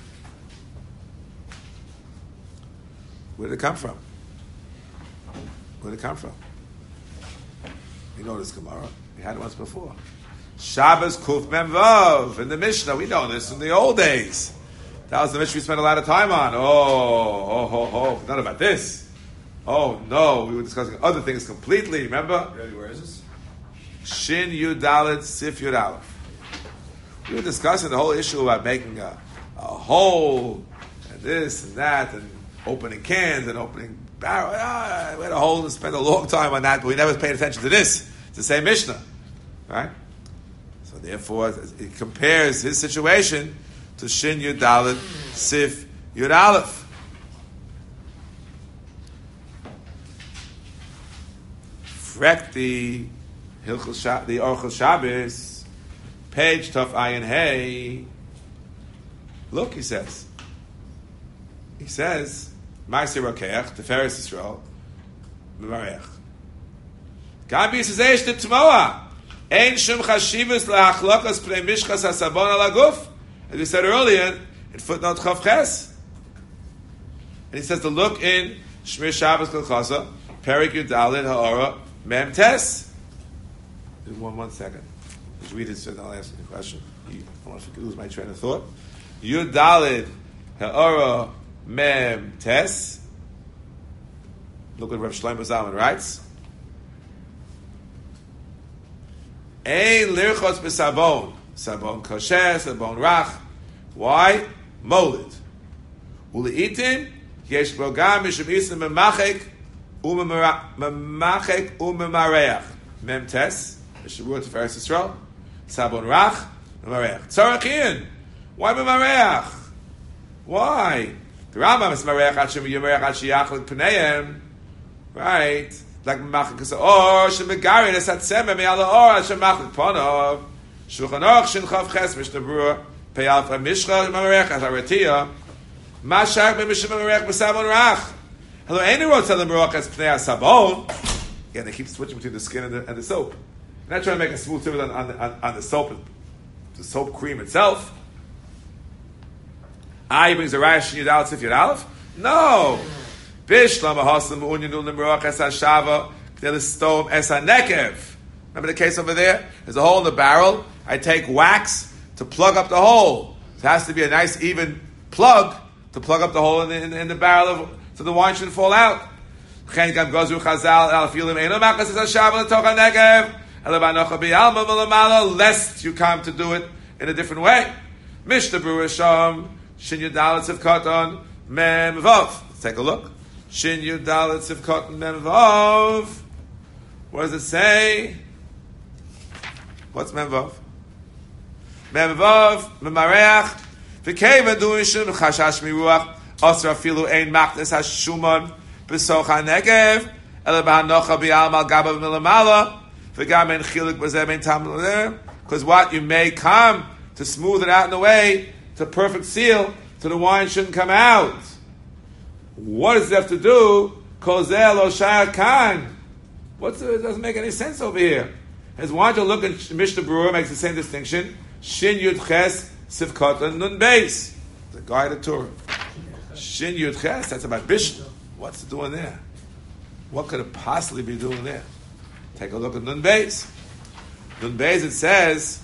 Where did it come from? Where did it come from? You know this Gemara. We had it once before. Shabbos Kuf Mem Vav in the Mishnah. We know this in the old days. That was the Mishnah we spent a lot of time on. Oh, not about this. Oh no, we were discussing other things completely. Remember? Really, where is this? Shin Yud Dalet Sif Yud Aleph. We were discussing the whole issue about making a hole and this and that and opening cans and opening barrel. We had a whole and spent a long time on that, but we never paid attention to this. It's the same Mishnah, right? So therefore, it compares his situation to Shin Yud Dalet Sif Yud Aleph. Frek the Orchel Shabbos, page Tov Ayin Hey. Look, he says, Ma'aseh Rokeach, Teferes Yisrael, Mevarech. Gabi says, Eish the Tmoa. Ein shum chashivus la'achlokas pnei mishchas hasabon ala guf. As we said earlier, in footnote Chav Ches. And he says to look in Shmir Shabbos Kol Chasa, Perik Yud Dalet Ha'ora Mem Tes. One second. Just read it so then I'll ask you the question. I don't want to lose my train of thought. Yud Dalet Ha'ora Mem Tes. Look what Rav Shlomo Zalman writes. Ein lirchos b'sabon. Sabon kosher, sabon rach. Why? Molid. Uleitin, yesh bo gam mishum isem memachek umemareach. Mem tes, Mishavur Teferes Yisrael. Sabon rach, memareach. Tzarachian. Why memareach? Why? The Rambam is memareach Hashem yimerech Hashiyachlik pneihem. Right? Like memachek is or shemegari nesatzem me'ala or shemachlik ponov. Shulchan Aruch Shin Chav Ches Mishnah Berurah Pei Alpha Mishcha Mamarech Ataratia Mashach B'Mishcha Mamarech B'Sabon Rach. Hello, any wrote Salam Baruch as Pnei Sabon. Again, they keep switching between the skin and the soap. They're not trying to make a smooth surface on the soap cream itself. He brings a rash in Yud Aleph Sif Yud Aleph. No. Bishlam Ahaslam Unyanu Limbaruch Es HaShava K'nei L'Stom Es HaNekev. Remember the case over there? There's a hole in the barrel. I take wax to plug up the hole. It has to be a nice even plug to plug up the hole in the barrel so the wine shouldn't fall out. Chen gam gozu chazal al filim eino machas es hashav l'toch hanegev elabanocha b'yalma v'lamala, lest you come to do it in a different way. Mishnah Berurah Sham Shin Yud Dalet Sif Katan Mem Vav. Let's take a look. Shin Yud Dalet Sif Katan Mem Vav. What does it say? What's Mem Vav? Mem Vav Memareach V'keva Duishim Chashash Miruach Osra Filu Ein Machnes Hashuman B'soch HaNegev Ele B'Hanocha B'Alma Gaba Milamala V'gam En Chilik B'Zeh Ben Tam L'Ler. Because what? You may come to smooth it out in a way to perfect seal, so the wine shouldn't come out. What does it have to do? Kozel o shayar kan. It doesn't make any sense over here. As why don't you look at Mishnah Berurah makes the same distinction. Shin Yud Ches Sivkot Nun Beis. The guide of Torah. Shin Yud Ches. That's about Mishnah. What's it doing there? What could it possibly be doing there? Take a look at Nun Beis. Nun Beis, it says,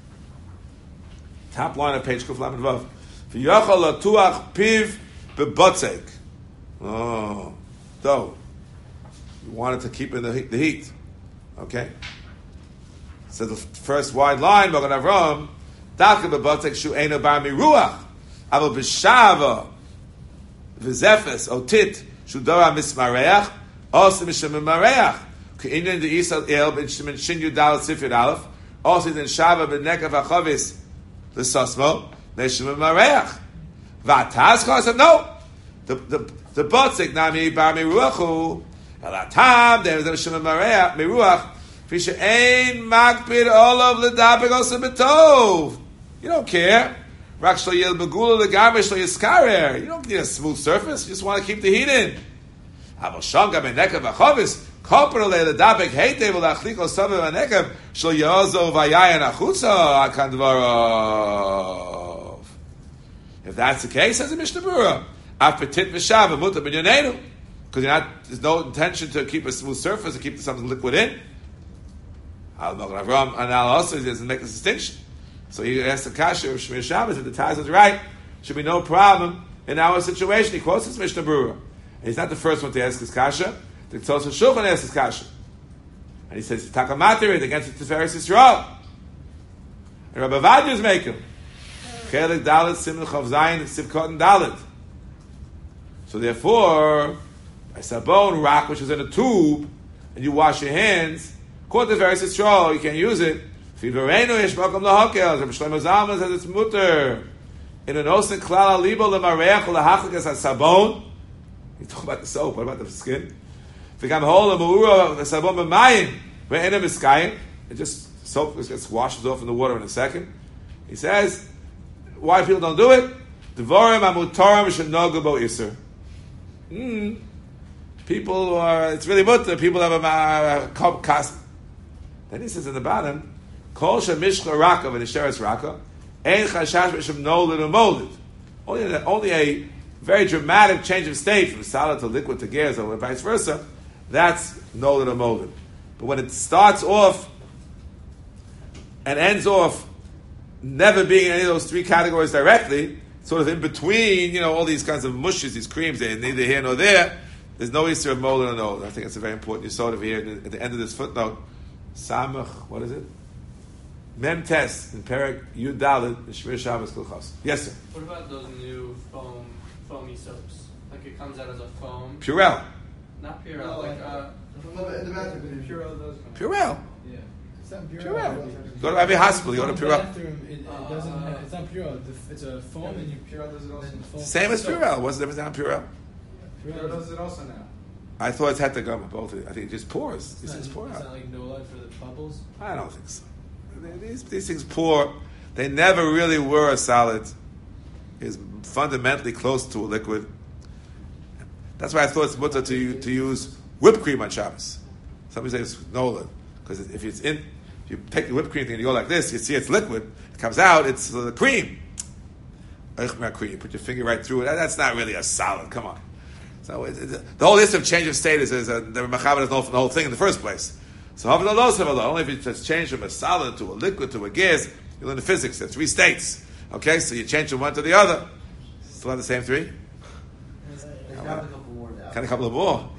top line of page Kuf Lamed Vav, V'yachal latuach piv bebatzek. Oh, though you wanted to keep in the heat. Okay. So the first wide line, Magen Avram, Daka bebatzek shu eino bar miruach, aval b'shava v'zefes otit shu dora mismareach, also mishem mimareach. K'inyan de Yisrael el ben shin yud dalet sifir aleph, also in shava b'nekav achavis the sasmo neshim mareach vatas said no, the botzik nami bar miruachu elatam there is neshim mareach miruach fisha ein makbid all of the dabig also betov. You don't care. Rak shlo yel begula legabe shlo yiskarer. You don't need a smooth surface. You just want to keep the heat in. Aval shanga b'nekav achavis Kopper le dabek heite vol achliko sabe vanekev shel yazo vayayin achutza akandvarov. If that's the case, says the Mishnah Berurah, apetit v'shav muta b'yonenu, because there's no intention to keep a smooth surface, to keep something liquid in. Al Magen Avram and Al also doesn't make this distinction. So he asked the kasha of Shmir Shabbos if the Taz is right, should be no problem in our situation. He quotes this Mishnah Berurah, and he's not the first one to ask his kasha. The Tzos Shulchan asks his kasha, and he says Takamatir against the Tiferes Yisrael. And Rabbi Vadia is making Chelik Dalet Simon Chav Zayin Sivkot and Dalet. So therefore, a sabon rock which is in a tube, and you wash your hands, according to Tiferes Yisrael, you can't use it. Fivarenu Yesh Makom Lahakel. Rabbi Shlomo Zalman says it's mutter. In an osen klal alibo lemareach lahachlikas hasabon. You talk about the soap. What about the skin? It just soap gets washes off in the water in a second. He says, why people don't do it? People are, it's really mutter. People have a cast. Then he says in the bottom, Kol shemishcha raka v'nisheres raka, ein chashash v'shem nolid or molded. Only a very dramatic change of state from solid to liquid to gas or vice versa. That's nolid or molded. But when it starts off and ends off never being in any of those three categories directly, sort of in between, all these kinds of mushes, these creams, they're neither here nor there, there's no issue of molded or nolid. I think it's a very important yesod over here at the end of this footnote. Samach, what is it? Mem Tes in Perek Yud Dalet in Shmir Shabbos Kulchas. Yes, sir. What about those new foamy soaps? Like it comes out as a foam. Purell. Not Purell, like In the bathroom, Purell does come. Purell. Yeah. It's not Purell. Go to every hospital, you go to Purell. Bathroom, it doesn't have, it's not Purell. It's a foam and Purell does it also. Foam. Same as Purell. What's the difference on Purell? Purell does it also now. I thought it's had to go both. I think it just pours. These things pour It's out. not like no light for the bubbles. I don't think so. These things pour. They never really were a solid. It's fundamentally close to a liquid. That's why I thought it's mutter to use whipped cream on Shabbos. Somebody says no, because if you take the whipped cream thing and you go like this, you see it's liquid. It comes out, it's the cream. Cream. You put your finger right through it. That's not really a solid. Come on. So the whole issue of change of state is the Mechaber doesn't know from the whole thing in the first place. So only if you just change from a solid to a liquid to a gas, you learn the physics. There's three states. Okay, so you change from one to the other. Still have the same three? Got a couple more now. Kind of a couple of more.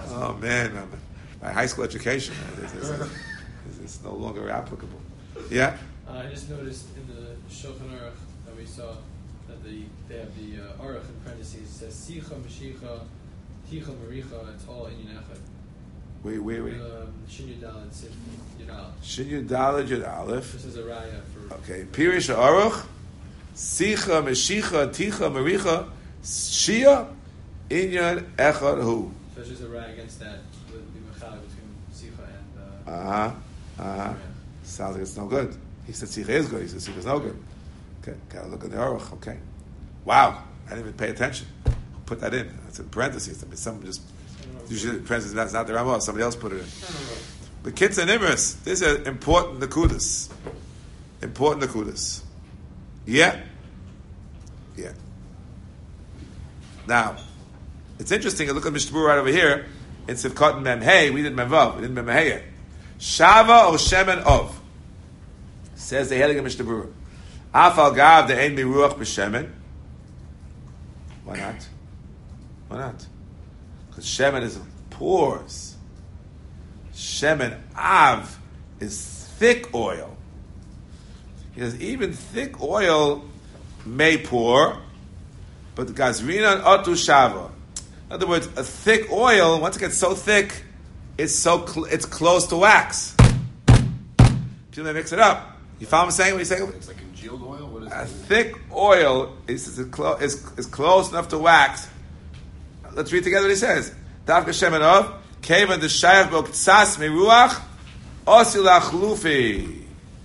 Oh man, my high school education is no longer applicable. Yeah. I just noticed in the Shulchan Aruch that we saw that they have the Aruch in parentheses. It says Sicha, Mashicha, Ticha, Maricha. It's all in Echad. Wait. Shin Yud Daled Sif Yud Aleph. Shin Yud Daled Yud Aleph. This is a raya for. Okay. Pirish Aruch. Sicha, Mashicha, Ticha, Maricha. Shia, Inyan Echad Hu. So it's just a raya against that with the mechal between Sicha and. Sounds like it's no good. He said Sicha is good. He said Sicha is no good. Okay, gotta look at the Aruch. Okay. Wow, I didn't even pay attention. Put that in. That's in parentheses. I mean, someone just usually parentheses. That's not the Ramah. Somebody else put it in. But Kitz and Imris. These are important nakudas. Important nakudas. Yeah. Now, it's interesting. Look at Mishnah right over here. In Sivkot and Mem Hey, we did Mem Vav. We didn't Mem Hey yet. Shava or Shemen of. Says the Helig Mishnah Berurah. Afal Gav the Ein Miruach b'Shemen. Why not? Because Shemen is pores. Shemen Av is thick oil. He says even thick oil may pour, but the Gazrina Otu Shava. In other words, a thick oil, once it gets so thick, it's it's close to wax. People may mix it up. You follow what I'm saying? What he's saying? It's like congealed oil. What is A it? thick oil is close enough to wax. Let's read together what he says. Dafka Shemen of Kevan Deshayach B'Oktsas Meruach Osilach Lufi.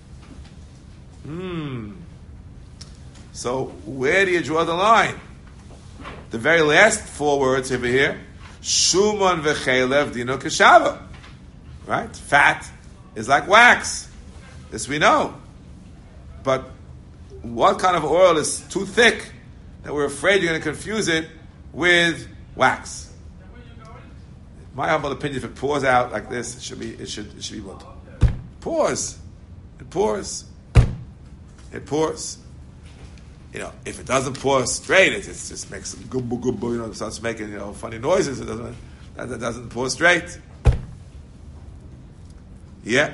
So where do you draw the line? The very last four words over here. Shumon v'chelev dino keshava. Right? Fat is like wax. This we know. But what kind of oil is too thick that we're afraid you're going to confuse it with wax? My humble opinion, if it pours out like this, it should be what? Pours. It pours. You know, if it doesn't pour straight, it just makes gubbo gubbo. You know, it starts making funny noises. That doesn't pour straight. Yeah.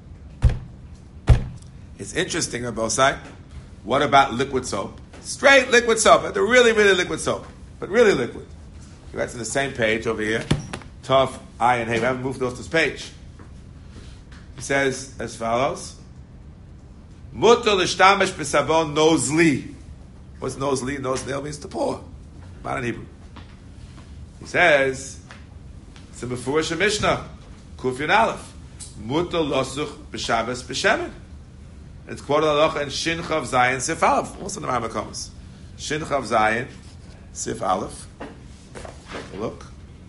It's interesting on both sides. What about liquid soap? Straight liquid soap, the really, really liquid soap, but really liquid. He writes on the same page over here. Tough, I and hey, we haven't moved off this page. He says as follows: Mutter l'shtamish b'sabon nozli. What's nozli? Nozli means to pour. Not in Hebrew. He says it's a Mefurish Mishnah, Kuf Yud Aleph. Mutter losuch b'Shabbos b'Shemen. It's quoted halacha in Shin Chav Zayin Sif Aleph. Also in the Rambam comes. Shin Chav Zayin Sif Aleph. Take a look.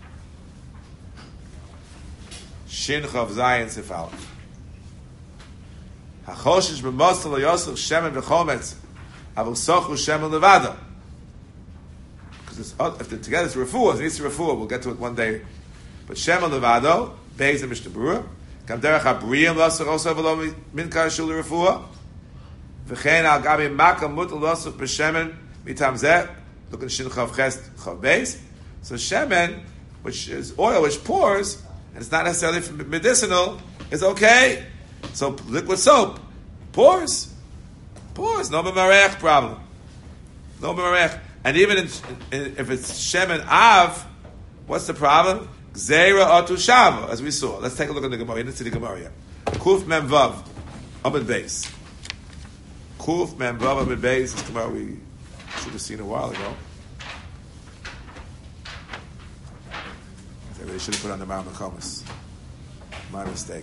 Shin Chav Zayin Sif Aleph. Hachoshish b'mosel yosel shemen v'chometz avul sochu shemen levada. Because if they're together, it's refuah. It needs to refuah. We'll get to it one day. But shemen levado beis the Mishnah Berurah. Kam derech habriyim losach also v'lo minkar shul refuah. V'chein al gabi makam mutal losach b'shemen mitam zeh. Look at Shin Chav Ches Chav Beis. So shemen, which is oil which pours, and it's not necessarily medicinal, is okay. So liquid soap pours, no b'marech problem, no b'marech. And even if it's shemen av, what's the problem? Gzeira atu shava, as we saw. Let's take a look at the Gemara. You didn't see the Gemara yet. Kuf mem vav, amid beis. Kuf mem vav amid beis. This Gemara we should have seen a while ago. I really should have put on the Mount McComas. My mistake.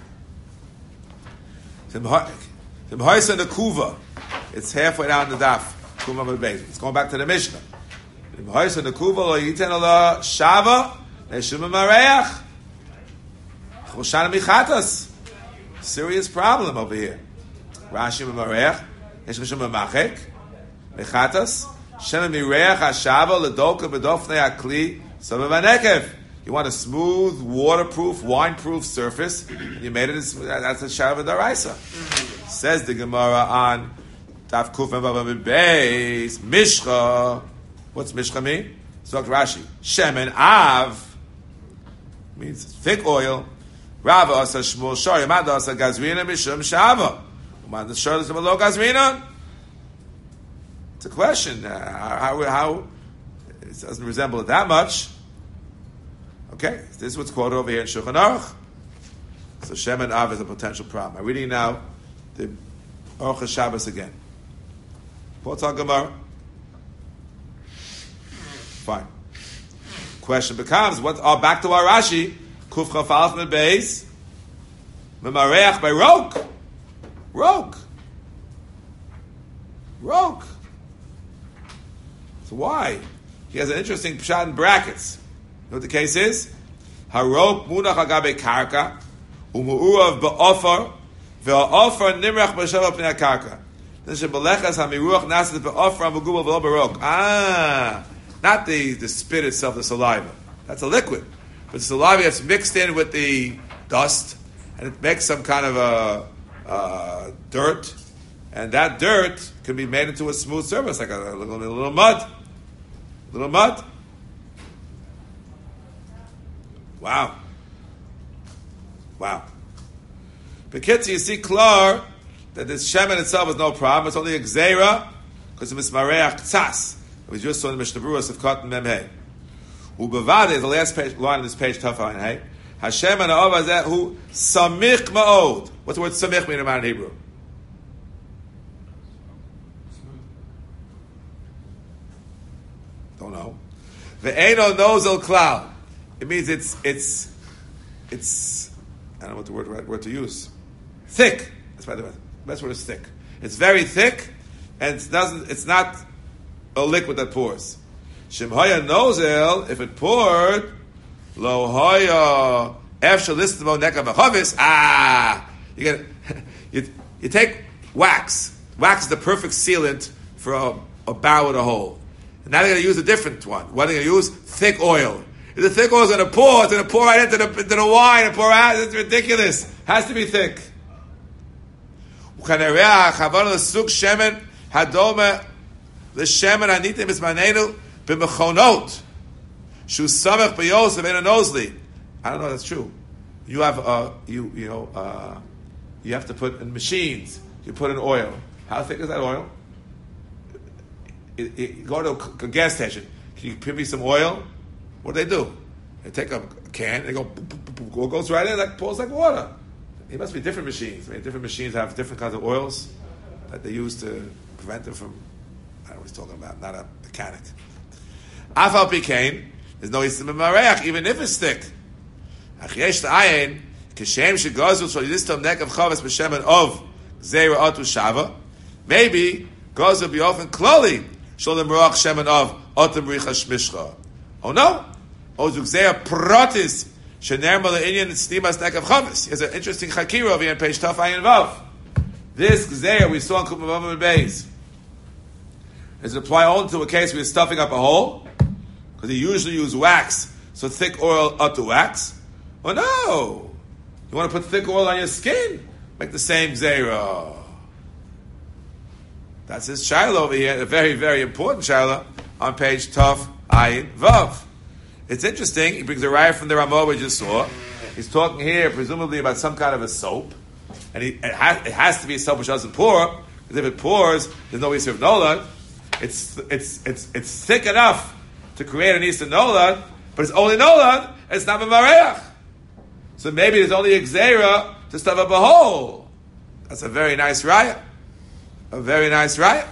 The Kuva. It's halfway down the daf. It's going back to the Mishnah. The Kuva lo yiten ala shava neshuma mareach choshana michatas. Serious problem over here. Rashi mareach neshuma machek michatas shema mireach hashava ledoka bedofnei akli sabav. You want a smooth, waterproof, wine-proof surface, and you made it. That's a shava daraisa. Says the Gemara on Daf Kuf Mem Beis Mishcha. What's Mishcha mean? So Rashi Shemen Av means thick oil. Rava asa Shmuel Shari, Mad asa Gazrina Mishum Shava. Mad Shari is below Gazrina. It's a question. How it doesn't resemble it that much. Okay, this is what's quoted over here in Shulchan Aruch. So Shem and Av is a potential problem. I'm reading now the Aruch HaShabbos again. Quotes on Gemara. Fine. Question becomes, back to our Rashi, Kuf Chaf Alef Mid Beis, Memareach by Rok. So why? He has an interesting pshat in brackets. You know what the case is? Harok munach agabe karka, umu'urav ba'ofar, ve'ofar nimrach b'shav p'nei karka. This is belechas hamiruach nasid ba'ofar amugubal v'lo barok. Not the spit itself, the saliva. That's a liquid. But the saliva gets mixed in with the dust, and it makes some kind of a dirt, and that dirt can be made into a smooth surface, like a little mud. Little mud. Wow. Bekitzi, you see klar that this shemen itself is no problem. It's only a gzeira because of mismareach tzas. We just saw in the Mishnah Berurah of Cotton Memhei. Ubavade is the last line of this page. Tafayin Hey. Hashem and Avazeh who samich ma'od. What's the word samich mean in Hebrew? Don't know. Ve'eno nozel klal. It means it's I don't know what the right word to use. Thick. That's why the best word is thick. It's very thick, and it's not a liquid that pours. Shemhaya nozel, if it poured, lo hoya efshel listamo neka v'chavis. You take wax. Wax is the perfect sealant for a barrel with a hole. And now they're going to use a different one. What are they going to use? Thick oil. If the thick oil is going to pour, it's going to pour right into the wine and pour out. It's ridiculous. Has to be thick. L'shemen hanitim bismanenu b'mechonot shu samech b'yosef ein nozli. I don't know if that's true. You have you have to put in machines. You put in oil. How thick is that oil? Go to a gas station. Can you give me some oil? What do? They take a can. They go. It goes right in. Like pours like water. It must be different machines. I mean, different machines have different kinds of oils that they use to prevent them from. I don't know what he's talking about. Not a mechanic. Afal pikein, there's no isim b'mareach, even if it's thick. Achyesh ta'ayin, kishem shegazu shal yistam nekav chaves b'shemen of zera atu shava. Maybe gazu be often klali shal l'merach shemen of otam richa shmishcha. Oh no, ozu zera pratis shenerma le'inyan stimas nekav chaves. He has an interesting chakira over here in page Taf Ayin Vav. This zera we saw in Kupavam and Beis. Does it apply only to a case where you're stuffing up a hole? Because you usually use wax, so thick oil up to wax. Oh no! You want to put thick oil on your skin? Make the same zera. That's his shaila over here, a very, very important shaila on page Taf Ayin Vav. It's interesting, he brings a raya from the Ramah we just saw. He's talking here presumably about some kind of a soap. And it has to be a soap which doesn't pour, because if it pours, there's no Yisur Nolad. It's thick enough to create an Eastern Nolad, but it's only Nolad, and it's not B'mareach. So maybe there's only a Gzeira to stuff up a hole. That's a very nice raya. A very nice raya.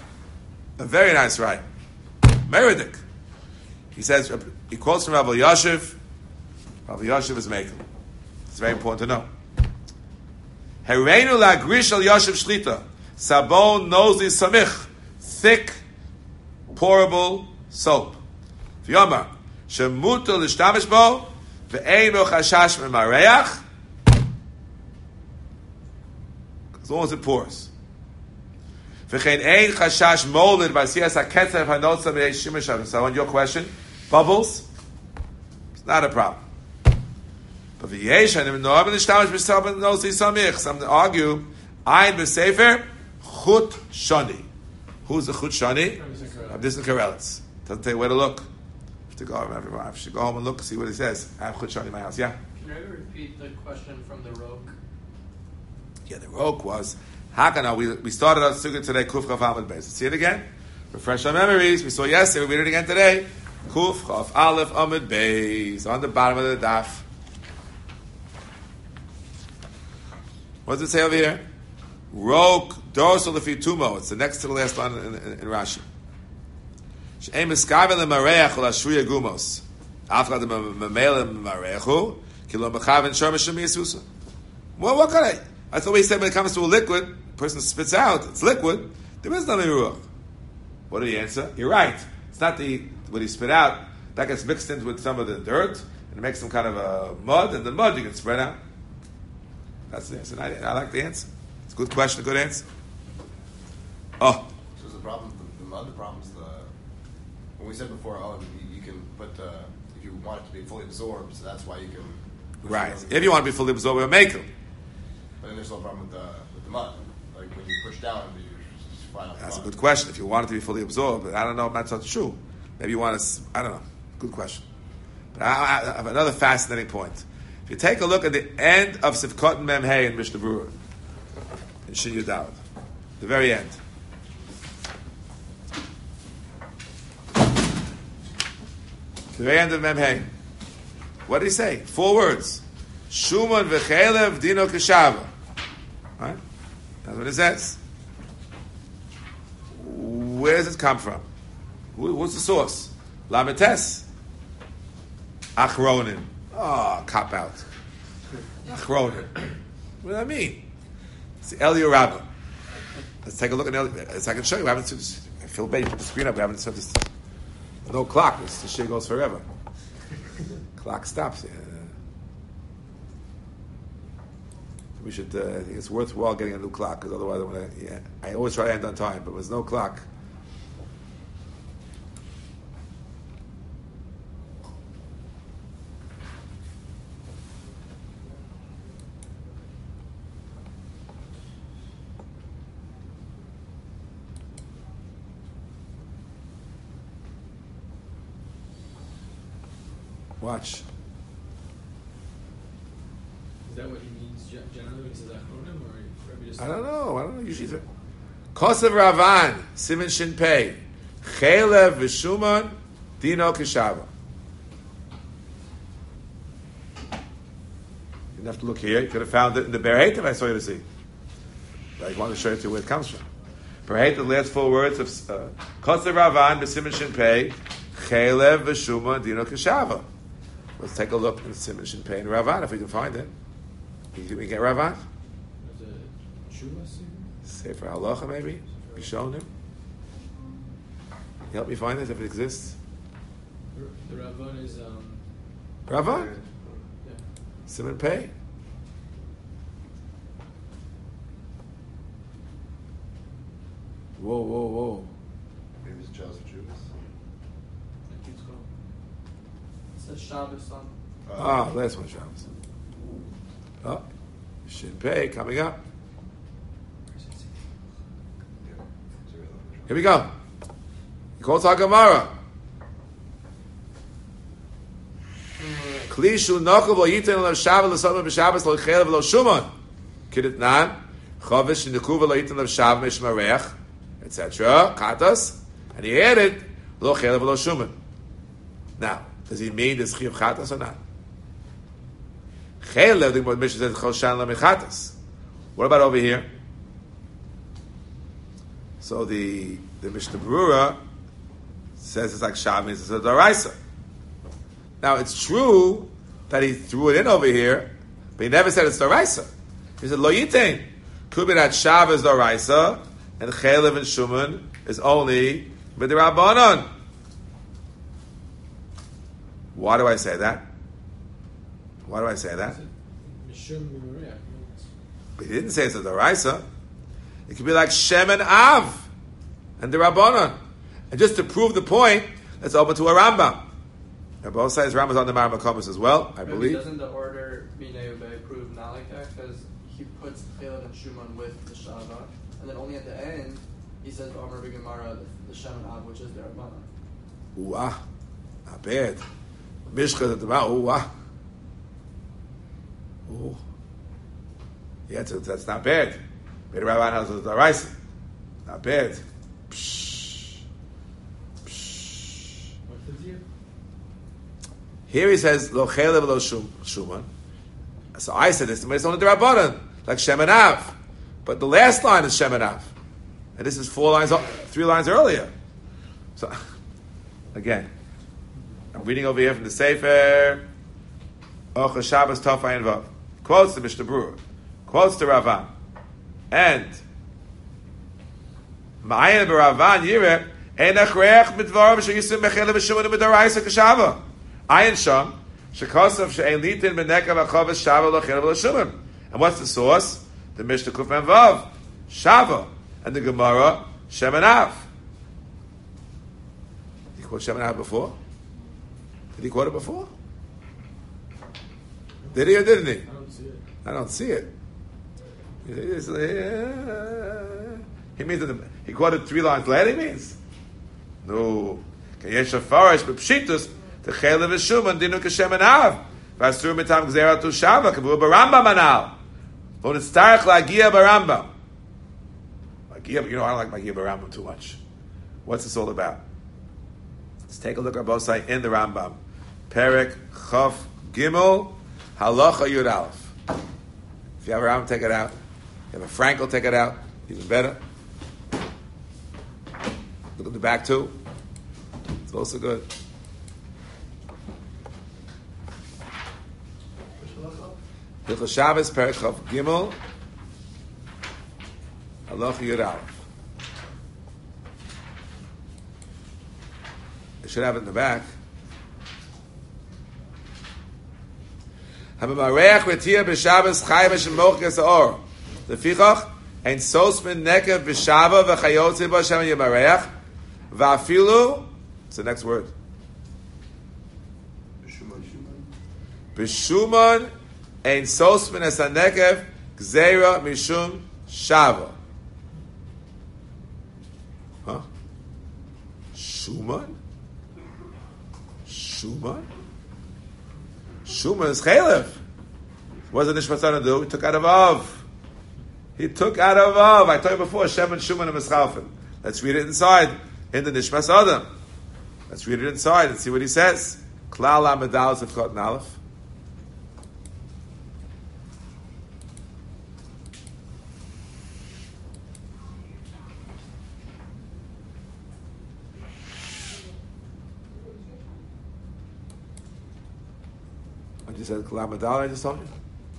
Meridik. He says, he quotes from Rabbi Yashiv. Rabbi Yashiv is making. It's very important to know. Hereinu la grish al Yashiv shlita. Sabon nosli samich. Thick, pourable soap. V'yomar, shemuto l'shtamish bo, ve'eino chashash m'mareach, as long as it pours. V'chein ein chashash molded b'asiyas ha'ketzev ha'notza b'ei shimesh havim. So on your question, bubbles, it's not a problem. But v'yesh ha'nim no'ab l'shtamish b'sabon nosli samich. Some argue, ein b'sefer, chut shani. Who's the chut shani? This is Karelitz. Doesn't tell you where to look. I have to go home and look, see what it says. I have chut shani in my house. Yeah? Can I repeat the question from the Roke? Yeah, the roke was, Hakana, we started our sugya today, Kuf Chaf Amud Beis. See it again? Refresh our memories. We saw yesterday, we read it again today. Kuf Chaf Aleph Amud Beis. On the bottom of the daf. What does it say over here? Roke dorsal lefitumo. It's the next to the last line in Rashi. She'em eskavel lemareach ol ashruya gumos. After the mamela marechu, kilo mechaven sharma shemiyasusa. Well, what kind of? I thought we said when it comes to a liquid, the person spits out, it's liquid. There is no miruach. What did he answer? You're right. It's not what he spit out that gets mixed in with some of the dirt and it makes some kind of a mud, and the mud you can spread out. That's the answer. I like the answer. It's a good question, a good answer. Oh. So the problem, the mud, the problem is when we said before, you can put, if you want it to be fully absorbed, so that's why you can. Right. If you want to be fully absorbed, we'll make them. But then there's no problem with the mud. Like when you push down, you just fly out the That's mud. a good question. If you want it to be fully absorbed, but I don't know if that's not true. Maybe you want to, I don't know. Good question. But I have another fascinating point. If you take a look at the end of Sivkot Mem Hey in Mishnah Berurah, in Shin Yud, the very end. The very end of Mem Hey. What did he say? 4 words. Shuman v'chelev dino keshava. Right? That's what it says. Where does it come from? What's the source? Lamites. Achronin. Oh, cop out. Achronin. What does that mean? It's the Eliyahu Rabbah. Let's take a look at Eliyahu. As I can show you, we haven't seen this. I feel bad, you put the screen up, we haven't seen this. No clock. The shit goes forever. Clock stops. We should. I think it's worthwhile getting a new clock because otherwise, I always try to end on time, but with no clock. Watch. Is that what he means generally when he says achronim, or maybe just? I don't know. Usually, Kosev Ravan Siman Shin Pei Chelev V'Shuman Dino Keshava. You didn't have to look here. You could have found it in the Berheitav. I saw you to see. But I want to show you where it comes from. Berheitav, the last 4 words of Kosev Ravan Siman Shin Pei Chelev V'Shuman Dino Keshava. Let's take a look in Siman Shin Pei and Ravan if we can find it. Can we get Ravan? There's a Shuvah Sefer Halacha, maybe? You shown him? Can you help me find it if it exists? The Ravon is Ravan? yeah. Siman Pei? Whoa. Maybe it's Charles of Judas. I think it's called. It says Shabbos on. Last one, Shabbos. Oh, Shin Pei coming up. Here we go. He calls Hagamara. Klishu nochav lo yitin lo shabbos lo soma b'shabbos lo chelev lo shumon. Kidit nan. Chavish nekuva lo yitin lo shabbos mishmarech. Etc. Katas. And he added lo chelev lo shumon. Now, does he mean this chiv chatas or not? Chelev, the Mishnah says choshan lo mechatas. What about over here? So the Mishnah Berurah says it's like Shabbos, it's a Daraisa. Now it's true that he threw it in over here, but he never said it's Daraisa. He said Lo Yitain. Could be that Shabbos is Daraisa and Chelev and Shuman is only B'Dirabanan. Why do I say that? Why do I say that? Mishum Mimareach. But he didn't say it's a Daraisa. It could be like Shem and Av and the Rabbanon. And just to prove the point, let's open to a Rambam. And both sides, Rambam's on the Maramakomis as well, I believe. Doesn't the order Binei prove Nalikah? Because he puts Chelev and Shuman with the Shava, and then only at the end he says Omer B'Gemara the Shem and Av, which is the Rabbanon. Not bad. Mishcha at the Mount. Ooh. Yeah, that's not bad. Beta Rabban has a Daraisa. Not bad. Psh. Psh. What's the deal? Here he says, Lo chelev lo shuman. So I said this, but it's only the Rabbanan, like Shem and Av. But the last line is Shem and Av. And this is 3 lines earlier. So, again, I'm reading over here from the Sefer, Ocha Shabbos Tov Ayin Vav. Quotes the Mishnah Berurah. Quotes the Ravan. And, Ma'ayin b'Ravan Yireh, Ein achrech midvarim sheyisim mechele v'shumanim b'daraisa k'shava. Ayin Sham, shekosav she'ein litin b'nekav achavas shava l'chele v'l'shumim. And what's the source? The Mishnah Kuf Mem Vav, Shava. And the Gemara, Shem and Av. Did he quote Shem and Av before? Did he quote it before? Did he or didn't he? I don't see it. I don't see it. He means he quoted 3 lines later, he means? No. Kayesh Farish, but Pshitus, the Chelev Shuman, Dinu Kashem and Av. Vasur Mitam Gzera Tu Shava, Kavu Barambam Anal. Von Starach Lagia Barambam. I don't like Magia Barambam too much. What's this all about? Let's take a look at Rabosai in the Rambam. Perek Chof Gimel Halacha Yud Aleph. If you have a Rambam, take it out. If you have a Frankel, take it out. Even better. Look at the back too. It's also good. Hilchos Shabbos Perek Chof Gimel Halacha Yud Aleph. It should have it in the back. Hamareach v'tia b'Shabbos chay v'shemochkes or. Lefichach ein sosmin nekev b'Shava v'chayotze b'Shem yemareach v'afilu. It's the next word. B'Shuman ein sosmin es hanekev gzeira mishum Shava. Huh? Shuman? Shuman? Shuman is Chalev. What did Nishmas Adam do? He took out of Av. He took out of Av. I told you before, Shem and Shuman and Mischalfen. Let's read it inside, in the Nishmas Adam. Let's read it inside and see what he says. Klal Amadalas of Chot Nalef. You said Kalamadal, I just told you?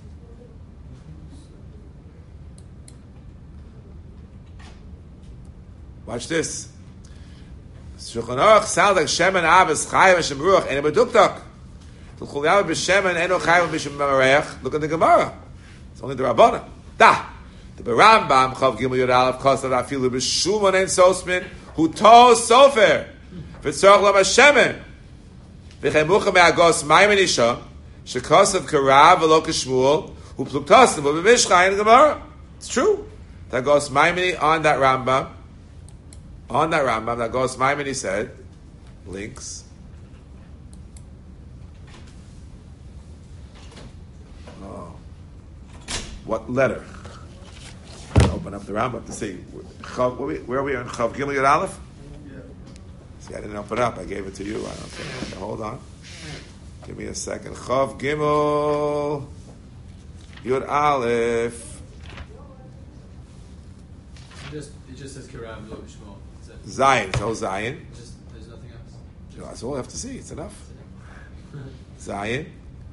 Watch this. Shulchan Aruch sounds like Shem and Av is Chayim and Shem Ruach and Beduktak. L'chuliyav b'Shem and Eno Chayim b'Shem Mareach. Look at the Gemara. It's only the Rabbana. Da. The Rambam Chav Gimel Yud Aleph Kosav Afilu b'Shuman and Sosmin Hu Tov Sofer V'Tzorach Lam Hashemen V'Chemucha Me'agos Maimen Isha Shekosav Karav V'Lo Kishmuel Hu Pluktasim V'Mishchai in the Gemara. It's true. That goes Maimoni on that Rambam. On that Rambam, that goes Maimoni said, links. Oh. What letter? Open up the Rambam to see. Where are we on Chav Gimel Yud Aleph? Yeah. See, I didn't open it up. I gave it to you. I don't think. Okay, hold on. Give me a second. Chav Gimel Yud Aleph. It just says Kirav Lo B'Shmuel. Zion. It's all Zion. There's nothing else. That's all I have to see. It's enough. Zion.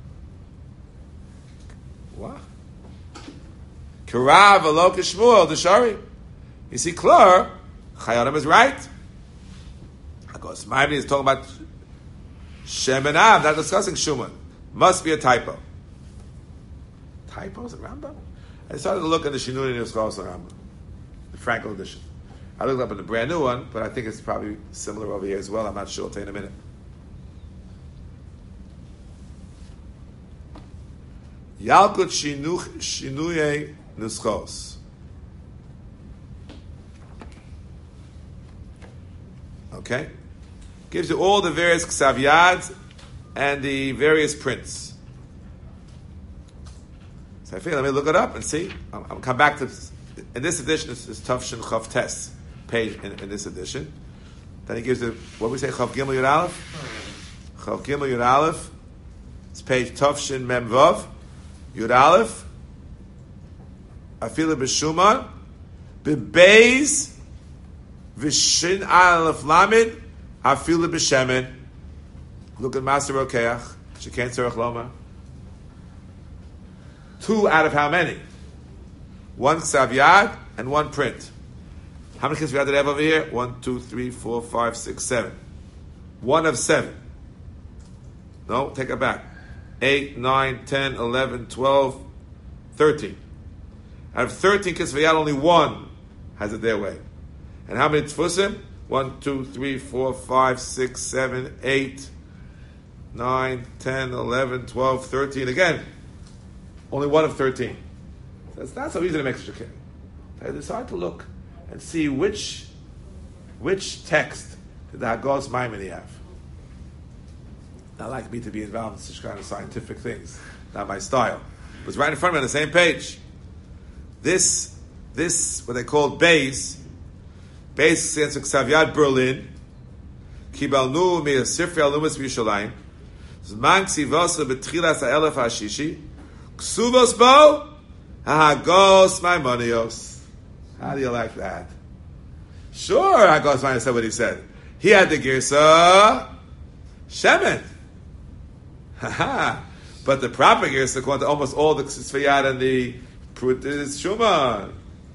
What? Kirav Lo Kishmuel, the Shari. You see, Klur, Chayanim is right. Because Maimoni is talking about Shem and Av, not discussing Shuman. Must be a typo. Typos at Rambam? I started to look at the Shinuni Nuschos on Rambam, the Frankel edition. I looked up at the brand new one, but I think it's probably similar over here as well. I'm not sure. I'll tell you in a minute. Yalkut Shinuye Nuschos. Okay? Gives you all the various Ksav Yads and the various prints. So I figure, let me look it up and see. I'll come back to this. In this edition, it's Tafshin Chav Tes page in this edition. Then he gives the, what we say, Chav Gimel Yud Aleph? Chav Gimel Yud Aleph. It's page Tafshin Mem Vav. Yud Aleph. Afilu B'Shuman. B'Beis. V'Shin Aleph Lamed. Afilu B'Shemen. Look at Master Rokeach. Shekain Tzarech Lomar. 2 out of how many? 1 Ksav Yad and 1 print. How many Ksav Yad did I have over here? 1, 2, 3, 4, 5, 6, 7. 1 of 7. No, take it back. 8, 9, 10, 11, 12, 13. Out of 13 Ksav Yad, only 1 has it their way. And how many Tfusim? 1, 2, 3, 4, 5, 6, 7, 8, 9, 10, 11, 12, 13. Again, only 1 of 13. So it's not so easy to make such a case. It's hard to look and see which text did the Hagos Maimoni have. Not like me to be involved in such kind of scientific things. Not my style. It was right in front of me on the same page. This what they call Beis stands for Ksav Yad Berlin. Kibalnu mi Sifrei Alumas B'Yushalayim. Zman Ksivasa B'Tchilas HaElef HaShishi. Ksuvos Bo Hagos Maimonios. How do you like that? Sure, Hagos Maimonios said what he said. He had the Girsa Shemen. But the proper Girsa, according to almost all the Ksvayad and the Prut, is Shuman.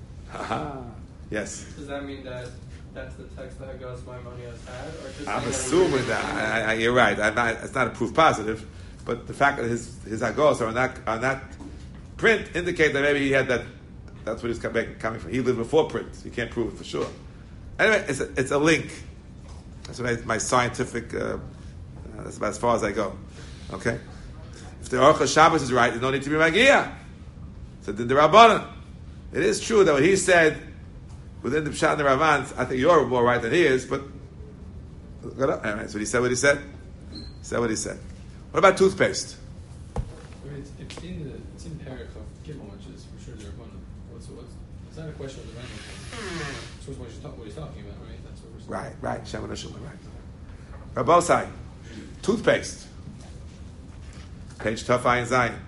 Yes. Does that mean that that's the text that Hagos Maimonios had? Or just I'm assuming that. You're right. It's not a proof positive, but the fact that his Hagos are on that print indicate that maybe he had that. That's what he's coming from. He lived before print. You can't prove it for sure. Anyway, it's a link. That's what my scientific. That's about as far as I go. Okay. If the Aruch Shabbos is right, there's no need to be Magia. So then the Rabbanan. It is true that what he said within the Pshat and the Ravans, I think you're more right than he is, but anyway, so he said what he said. He said what he said. What about toothpaste? It's in Perek of Gimel, which is for sure the Rabbanan. It's not a question of the Rambam. So what he's talking about, right? That's what we're saying. Right. Shemin Shulman, right. Rabbosai, toothpaste. Page Tafai and Zayin.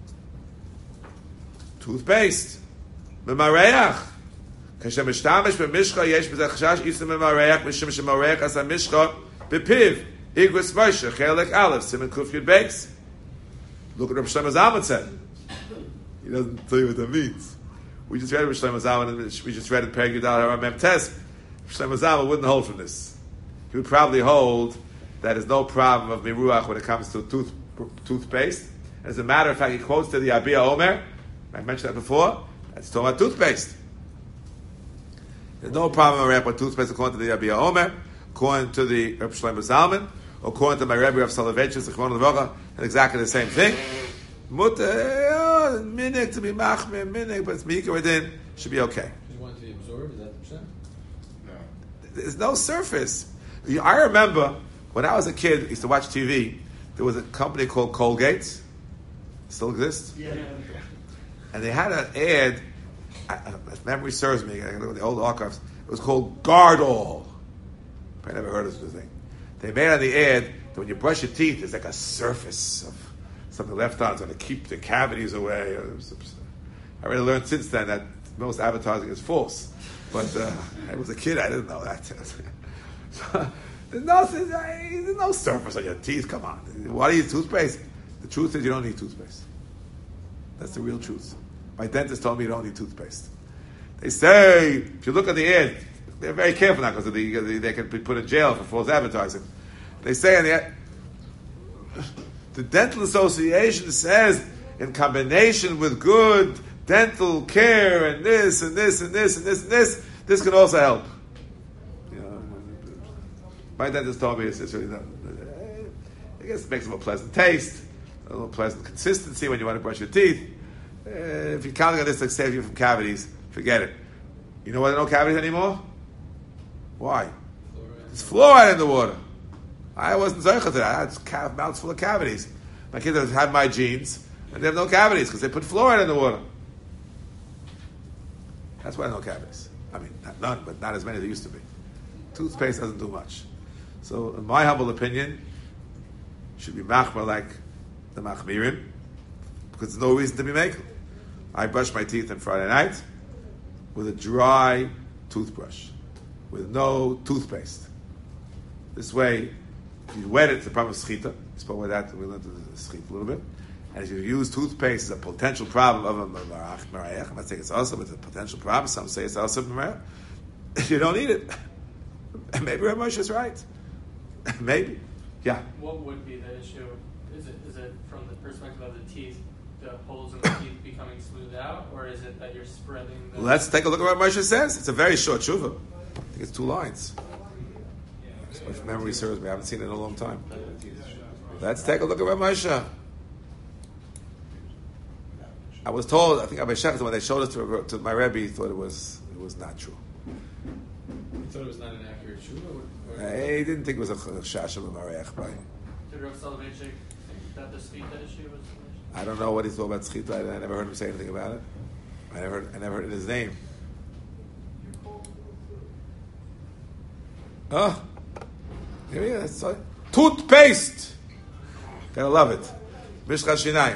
Toothpaste. Memareach. כאשר משתמש במשחה יש בזה חשש איסו ממרח משום שמרח עשה משחה בפיו איגרוס משה חלק א' סימן קוף י' בייס. Look at what Shlomo Zalman said. He doesn't tell you what that means. We just read it with Shlomo Zalman, and we just read it Perek Yudal Haramem Tes. Shlomo Zalman wouldn't hold from this. He would probably hold that there's no problem of miruach when it comes to toothpaste. As a matter of fact, he quotes to the Abiyah Omer. I mentioned that before. That's talking about toothpaste. There's no problem with toothpaste according to the Abiyah Omer, according to the Reb Shlomo Zalman, according to my Rebbe of Soloveitchik, and exactly the same thing. Minik to be machmir, minik, but it's mikra within, should be okay. You want it to be absorbed? Is that the pshat? No. There's no surface. I remember when I was a kid, I used to watch TV. There was a company called Colgate. Still exists? Yeah. And they had an ad. If memory serves me, I look at the old archives. It was called Gardol. I never heard of this thing. They made on the ad that when you brush your teeth, there's like a surface of something left on, it's going to keep the cavities away. I already learned since then that most advertising is false. But I was a kid, I didn't know that. So, there's no surface on your teeth. Come on. Why do you use toothpaste? The truth is you don't need toothpaste. That's the real truth. My dentist told me you don't need toothpaste. They say, if you look at the ad, they're very careful now because they can be put in jail for false advertising. They say in the ad, the Dental Association says in combination with good dental care and this and this and this and this and this can also help. My dentist told me it's really not. I guess it makes a more pleasant taste, a little pleasant consistency when you want to brush your teeth. If you're counting on this to save you from cavities, forget it. You know why there are no cavities anymore? Why? Fluoride. It's fluoride in the water. I wasn't zeicha to that. I had mouths full of cavities. My kids had my genes. And they have no cavities because they put fluoride in the water. That's why no cavities. I mean, none, but not as many as there used to be. Toothpaste doesn't do much. So, in my humble opinion, should be machmir like the machmirim, because there's no reason to be making. I brush my teeth on Friday night with a dry toothbrush, with no toothpaste. This way, if you wet it, it's a problem of schita. We spoke about that, we learned the schita a little bit. And if you use toothpaste as a potential problem of a marayach, I'm not saying it's also, but it's a potential problem. Some say it's also marayach. You don't need it. Maybe Rav Moshe is right. Maybe. Yeah. What would be the issue? Is it from the perspective of the teeth, the holes in the teeth becoming smoothed out, or is it that you're spreading the... Let's take a look at what Moshe says. It's a very short tshuva. I think it's 2 lines. If memory serves me, I haven't seen it in a long time. Let's take a look at Rav Moshe. I was told, I think Abba Shechter, when they showed us to my Rebbe, he thought it was not true. You thought it was not an accurate shuvah? He didn't think it was a shashem of Marech. Did Rav Soloveitchik think that the schita issue was... I don't know what he thought about schita. I never heard him say anything about it. I never heard his name. Oh, here he is. Toothpaste. Gotta love it. Mishchat Shinayim.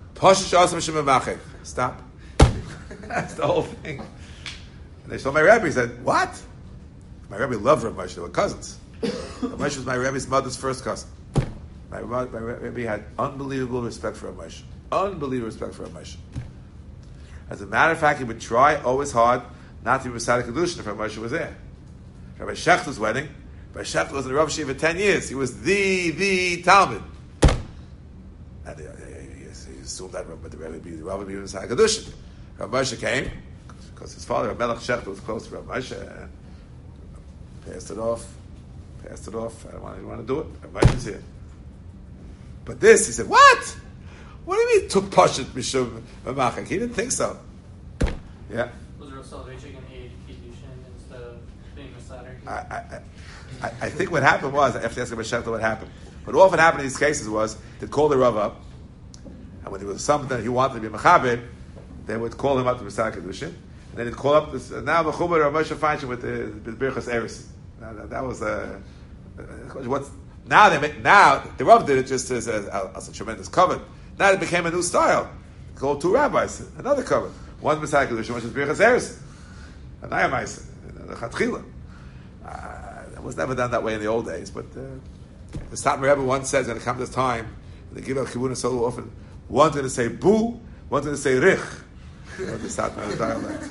Stop. That's the whole thing. And they told my Rebbe, he said, what? My Rebbe loved Rav Moshe. They were cousins. Rav Moshe was my Rebbe's mother's first cousin. My Rebbe had unbelievable respect for Rav Moshe. Unbelievable respect for Rav Moshe. As a matter of fact, he would try always hard not to be Masada Kedushin if Rav Moshe was there. Rabbi Shechter's wedding, Rabbi Shechter was in the Rav Shiva 10 years. He was the Talmud. And he assumed that the Rebbe would be Masada Kedushin. Rav Moshe came, because his father, Melech Shechter, was close to Rav Moshe, and passed it off. I don't want to do it. Rav Moshe's here. But this, he said, what? What do you mean took Pashut Mishum Mamachek? He didn't think so. Yeah. Was Rav Soloveitchik an aid Kiddushin instead of being a Saturday? I think what happened was, I have to ask Rabbi Shechter what happened. What often happened in these cases was, they'd call the Rav up, and when there was something that he wanted to be Mechabed, they would call him up to Masar Kedushin, and then they'd call up this, now Mechuber Rav Moshe Feinstein with the Birchas Eres. That was what's now the Rav did it just as a tremendous cover. Now it became a new style. They called 2 rabbis, another cover. One Masar Kedushin, one was Birchas Eres. Anaya Maisa, the Chatchila. It was never done that way in the old days, but the Satmar Rebbe once says, when it comes to time, they give out Kibbutz so often, one's going to say boo, one's going to say rich. The Satmar dialect.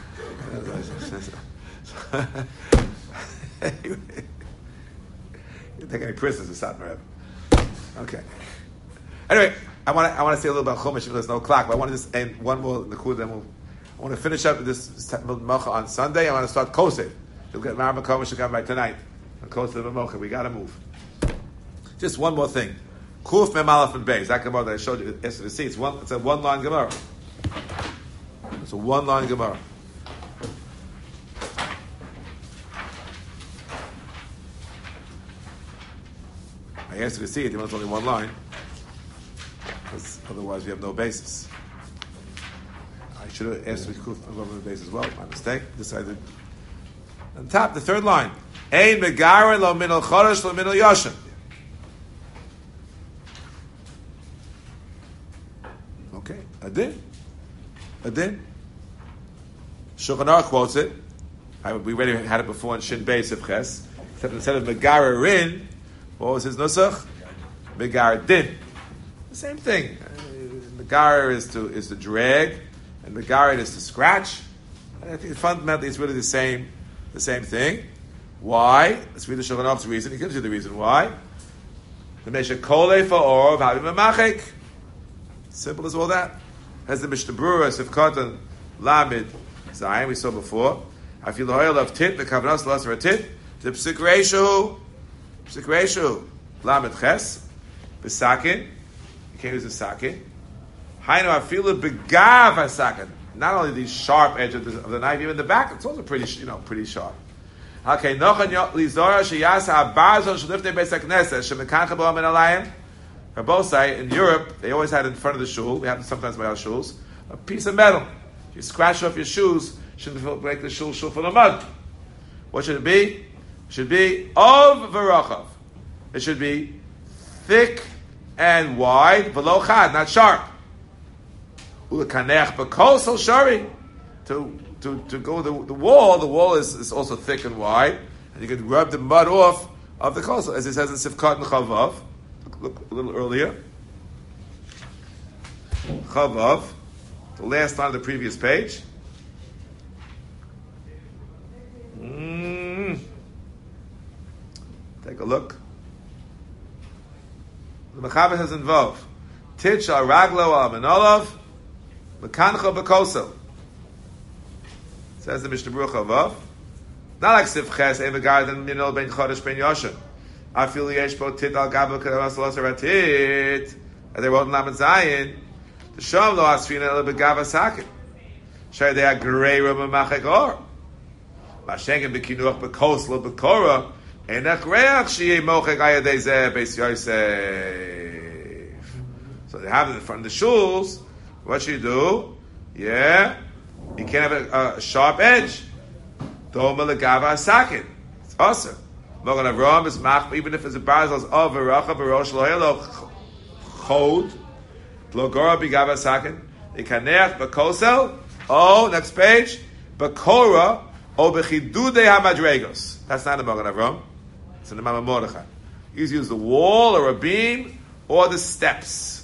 You didn't take any prisoners with Satmar Rebbe. Okay. Anyway, I want to say a little about Chumash, even though there's no clock, but I want to just end one more Nakud, then I want to finish up with this Mocha on Sunday. I want to start Kosef. You'll get Mara Makomish to come by tonight. On Kosef and Mocha. We got to move. Just one more thing. Kuf Memalaf and Beis. That Gemara that I showed you yesterday. See, it's a one-line Gemara. It's a one-line Gemara. I asked you to see it, even though it's only one line. Because otherwise we have no basis. I should have asked with Kuf Memalaf and Beis as well. My mistake. Decided. On top, the third line. Ein megarin lo min al chodesh lo min al yoshin. Okay, Adin. Shulchan Aruch quotes it. We already had it before in Shin Beis of Ches. Except instead of megarin, what was his nusach? Megar din. The same thing. Megar is to drag, and megarin is to scratch. And I think fundamentally it's really the same thing. Why? Let's read the Shulchan Aruch's reason. He gives you the reason why. The Mesha Kolei for Or V'Havim Mamachek. Simple as all that. Has the Mishnah Berurah Sifkatan Lamed Zayin we saw before. I feel the oil of tit the Kavanas Laser tit the Psik Reishu Lamed Ches B'Sakin. You can't use the Sakin. Hainu I feel it Begav HaSakin. Not only the sharp edge of the knife, even the back, it's also pretty sharp. Okay, Nochan Lizora Sheyasa Abazon Shalifnei Beis HaKnesses Shemekach Bo Amen Alayim Rabosai, in Europe, they always had in front of the shul, we have it sometimes by our shuls, a piece of metal. If you scratch off your shoes, shouldn't make the shul full of mud. What should it be? It should be of v'rachav. It should be thick and wide, v'lo chad, not sharp. U'lekanech b'kosel shari. To go the wall is also thick and wide, and you can rub the mud off of the kosel, as it says in Sifkat and Chavav. Look a little earlier. Chavav, the last line of the previous page. Take a look. The Mechaber says in Vav, Titch al raglo al menolav, mekancha b'kosel. Says the Mishnah Baruch Vav. Not like Sifches, ein megar than minol ben chodesh ben yoshen. I feel yesh bo tit al gabo kadavas loser atit. As they wrote in Lamed Zayin, the shom lo asfina el begavas hakin. Shai they are grey rum machek or. Mashenken bekinuach bekosel bekora. Enach reach shiyeh mochek ayadei zeh beis Yosef. So they have it in front of the shuls. What should you do? Yeah, you can't have a sharp edge. Doma legava sakin. It's awesome. Mogan Avram is mach, even if it's a barzal's of v'racha v'rosh lohelo chod logora bigava sakin. Ikanech b'kosel. Oh, next page. B'kora o b'chidudei hamadregos. That's not the Mogan Avram. It's in the Mama Mordechai. You use the wall or a beam or the steps.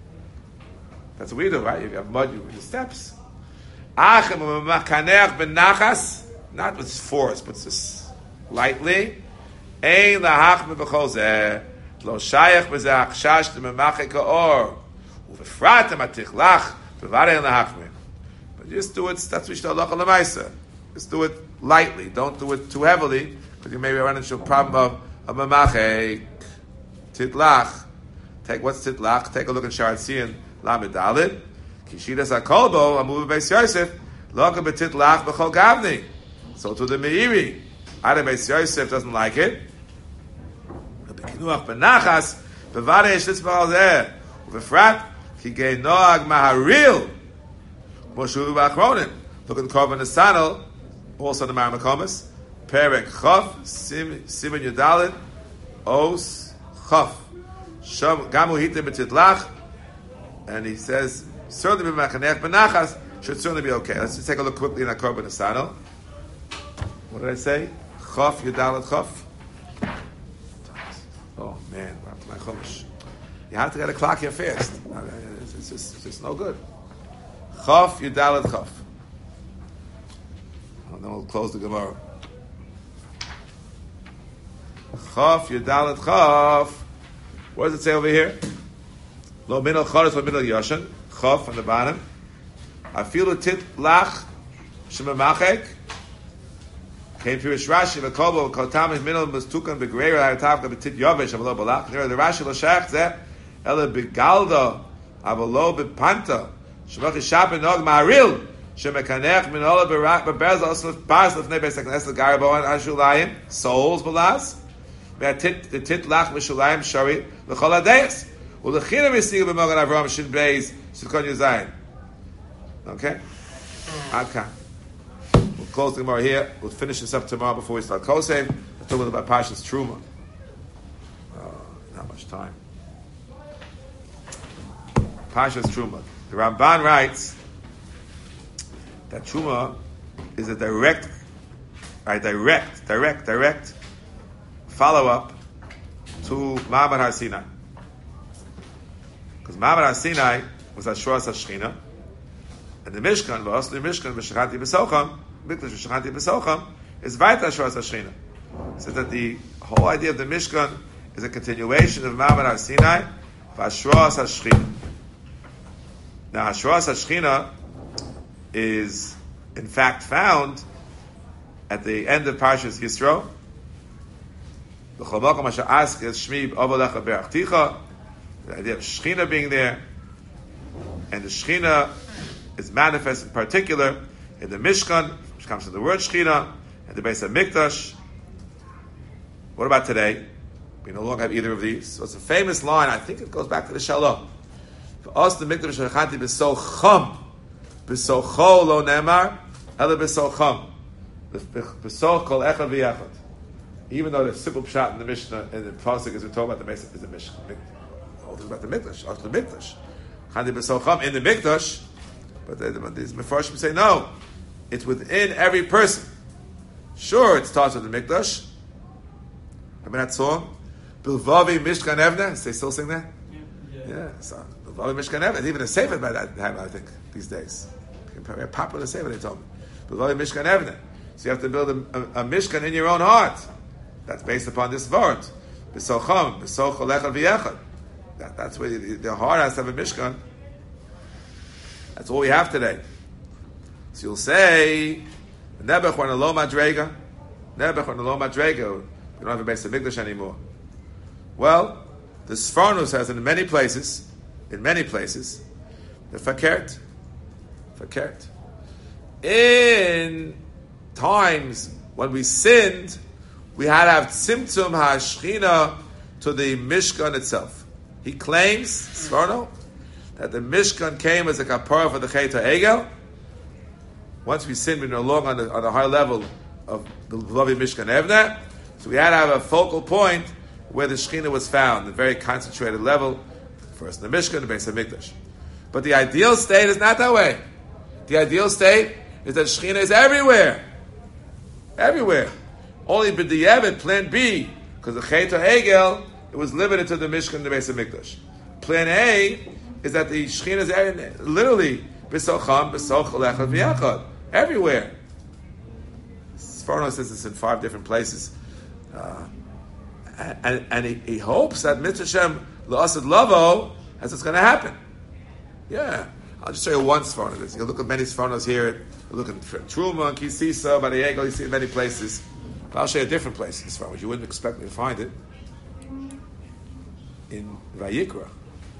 That's what we do, right? You have mud, you use the steps. Achem u'makanech b'nachas. Not with force, but just lightly. Ein lahachme b'chol zeh. Lo shayach b'zeh achshash t'memachek ha'or. U'v'frat ha'matichlach b'varei lahachme. But just do it, that's what you should halacha l'maisa. Just do it lightly. Don't do it too heavily, because you may run into a problem of memachek. Titlach. What's titlach? Take a look at Sharat Tzion, Lamed Daled. Kishidas HaKolbo, Amuv Beis Yosef, Loka b'titlach b'chol gavni. So to the Meiri, Adam Beis Yosef doesn't like it. B'kinuach b'nachas, b'varei shlitz b'al zeh, u'v'frat, ki gei noag maharil, Moshu b'achronim. Look at the Korban Nesanel, also the Mar Makomis, Perek Chof, Simon Yudalid, Os Chof. Gamu hitim b'titlach, and he says, certainly b'machanech b'nachas, should certainly be okay. Let's just take a look quickly in the Korban Nesanel. What did I say? Chof, Yudalet Chof. Oh man, my chumash. You have to get a clock here fast. It's just no good. Chof, Yudalet Chof. And then we'll close the Gemara. Chof, Yudalet Chof. What does it say over here? Lo minol choros, lo minol yoshen. Chof on the bottom. Afilu tit lach shemamachek. Came through Rashi, Vakobo, Kotam, Minol, Mustukan, Begrera, Hatavka, Betit Yovesh, Avalo Balach. The Rashi Lashach, Zeh, Ela Begalda, Avalo Bepanta, Shemach Shapen Nog Maril, Shemekanech, Minola Berak, Bebezel, Bas, Lefne Besek, Nesel Garabo, and Ashulayim, Souls Balas, the Tit Lach, Mishulayim, Shari, the Choladeis, Ulachina Misiga Bemogan Avram, Shin Beis, Sukon Yuzayin. Okay? Adkan. Close the Gemara here. We'll finish this up tomorrow before we start Kosev. We'll talk a little about Pashas Truma. Not much time. Pashas Truma. The Ramban writes that Truma is a direct follow-up to Ma'amad Har Sinai. Because Ma'amad Har Sinai was Ashras HaShechina, and the Mishkan, the Mishkan, V'shachanti B'socham, Mikdash V'shachanti B'socham, is Vayta Ashras HaShechina. So that the whole idea of the Mishkan is a continuation of Ma'amad Har Sinai, V'ashras HaShechina. Now, Ashras HaShechina is, in fact, found at the end of Parshas Yisro. The Chol Masha asks is Shmi Avalecha Be'achticha, the idea of Shechina being there, and the Shechina is manifest in particular in the Mishkan, which comes from the word Shechina, and the Beis HaMikdash. What about today? We no longer have either of these. So it's a famous line. I think it goes back to the Shalom. For us, the mikdash shechanti b'socham, b'socho lo nemar, ela b'socham, b'soch kol echad v'yechad. Even though the simple pshat in the Mishnah and the pasuk is we're talking about the Mesa is the Mishnah. All this about the mikdash, after the mikdash, chanti b'socham in the mikdash. But these mefarshim say no, it's within every person. Sure, it starts with the mikdash. Remember that song? Bilvavi Mishkan Evne? They still sing that? Yeah. So Bilvavi Mishkan Evne. It's even a sefer by that time, I think, these days. A popular sefer, they told me. Bilvavi Mishkan Evne. So you have to build a Mishkan in your own heart. That's based upon this word. B'socham, b'soch olechad v'yechad. That's where the heart has to have a Mishkan. That's all we have today. So you'll say, Nebuch when a lo madrega. Nebuch when a lo madrega. We don't have a base of Mikdash anymore. Well, the Sforno says in many places, the fakert. In times when we sinned, we had to have tzimtzum ha'shchina to the Mishkan itself. He claims, Sforno, that the Mishkan came as a kapara for the Chet HaEgel. Once we sinned, we were no longer on the high level of the Lavi Mishkan Evne. So we had to have a focal point where the Shekhinah was found, a very concentrated level, first in the Mishkan, the base of Mikdash. But the ideal state is not that way. The ideal state is that Shekhinah is everywhere. Everywhere. Only b'di'evet, plan B, because the Chet HaEgel, it was limited to the Mishkan, the base of Mikdash. Plan A is that the Shekhinah is literally b'socham, b'soch olechad v'yachad, everywhere. Sforno says this in 5 different places. And he hopes that Mitzvah Shem L'asad Lavo, that's what's going to happen. Yeah. I'll just show you one Sforno. You look at many Sfornos here. You look at Truma, Kisisa, Bariego, you see it in many places. But I'll show you a different place in Sforno. You wouldn't expect me to find it. In Vayikra.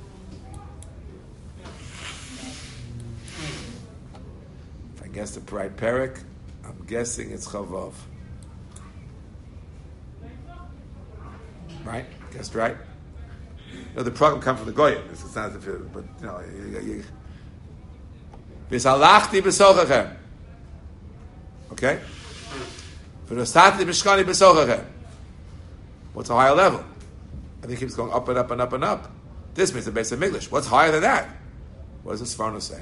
If I guess the right parak, I'm guessing it's Chavav. Right? Guessed right? No, the program comes from the Goyim. It's not the, but you know, V'salachti b'sochachem. Okay? V'nosati b'shkani b'sochachem. What's a higher level? And he keeps going up and up and up and up. This means the base of English. What's higher than that? What does the Sforno say?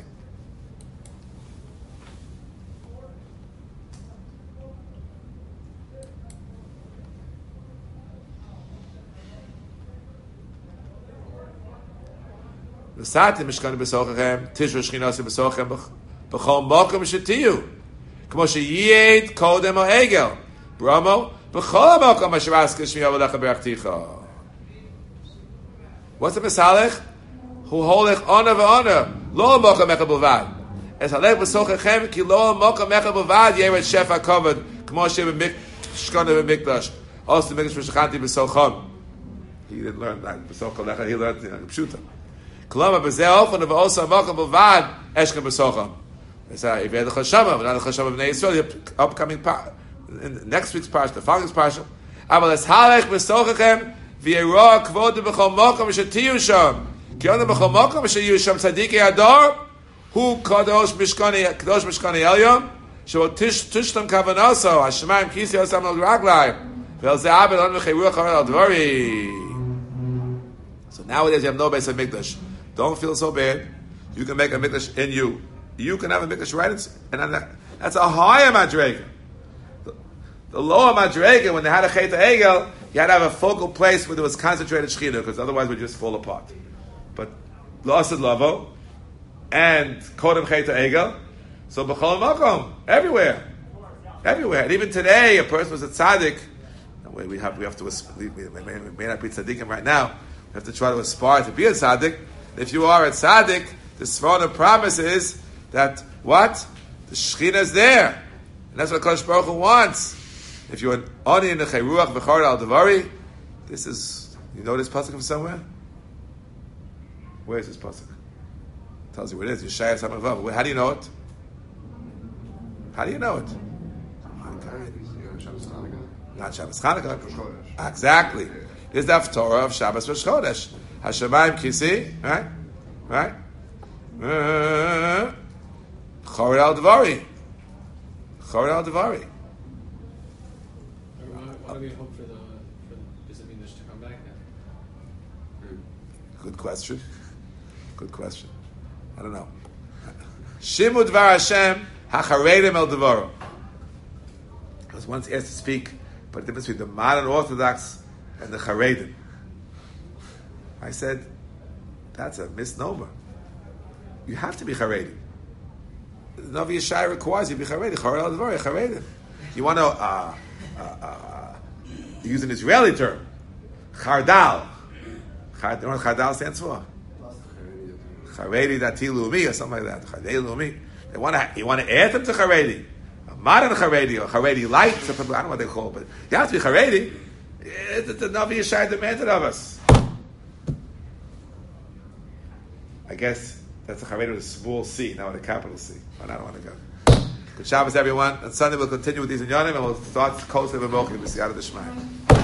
V'sati mishkani b'sochachem, tishra shchinasi b'sochem, b'chol mokum shetiyu, k'mo sheyiyed kodem ha'egel, bramo, b'chol mokum asher aska shmiyav alecha berachticha. What's the Mesalech? Hu holech ona v'ona, lo mokum echa b'vad. Es halech b'sochachem, ki lo mokum echa b'vad, yered shefa kovad, k'mo shkana b'mikdash, also the mikdash v'shachanti b'socham. He didn't learn that, b'sochalecha, he learned Pshuta. Klama b'zeh ofan of also amakam b'vad eshkem b'socham. It's if you had the chashama, but not the chashama of Bnei Yisrael, the upcoming in next week's parsha, the following parsha. Aval es halech b'sochachem v'yera kvod b'chol mokom v'shetiyu sham. Ki ona b'chol mokom v'shetiyu sham tzadikei ador hu kadosh mishkani elyon shelo tishtam kavanaso hashemayim kisi osam al raglai v'el zeh abed on v'chei ruach al dvari. So nowadays you have no base of Mikdash. Don't feel so bad. You can make a mikdash in you. You can have a mikdash right and that's a higher madrega. The lower madrega, when they had a Chet HaEgel, you had to have a focal place where there was concentrated shechina, because otherwise we just fall apart. But L'asad Lavo and Kodem Chet HaEgel, so b'chol makom, everywhere. And even today, a person was a tzaddik. We have to. We may not be tzaddikim right now. We have to try to aspire to be a tzaddik. If you are a tzaddik, the Sforno promises that what? The Shekhinah is there. And that's what Kodesh Baruch Hu wants. If you're an Oni in the Chayruach V'char al Davari, this is, you know this pasuk from somewhere? Where is this pasuk? Tells you where it is. Yeshaya Samavav. How do you know it? How do you know it? Not Shabbos Chanukah. Exactly. This is the Haftorah of Shabbos Rosh Chodesh. Hashemayim Kisi, right? Right? Chored al Devari. Chored al Devari. Why do we hope for the Bisamidish to come back then? Good question. Good question. I don't know. Shimu Dvar Hashem Hacharedim El Devaro. I was once asked to speak about the difference between the modern Orthodox and the Charedim. I said, that's a misnomer. You have to be Charedim. The Navi Yeshai requires you to be Charedim. Chored al Devari, Charedim. You want to use an Israeli term, Chardal. You know what Chardal stands for? Charedi Dati Lumi or something like that. Charedi Lumi. You want to add them to Charedi. A modern Charedi or Charedi light. I don't know what they call it, but you have to be Charedi. The Navi Yeshai demanded of us. I guess that's a Charedi with a small C, not with a capital C. But I don't want to go. Good Shabbos, everyone. On Sunday we'll continue with these inyanim and we'll start Kosef and Mochim with Siyata D'Shmai.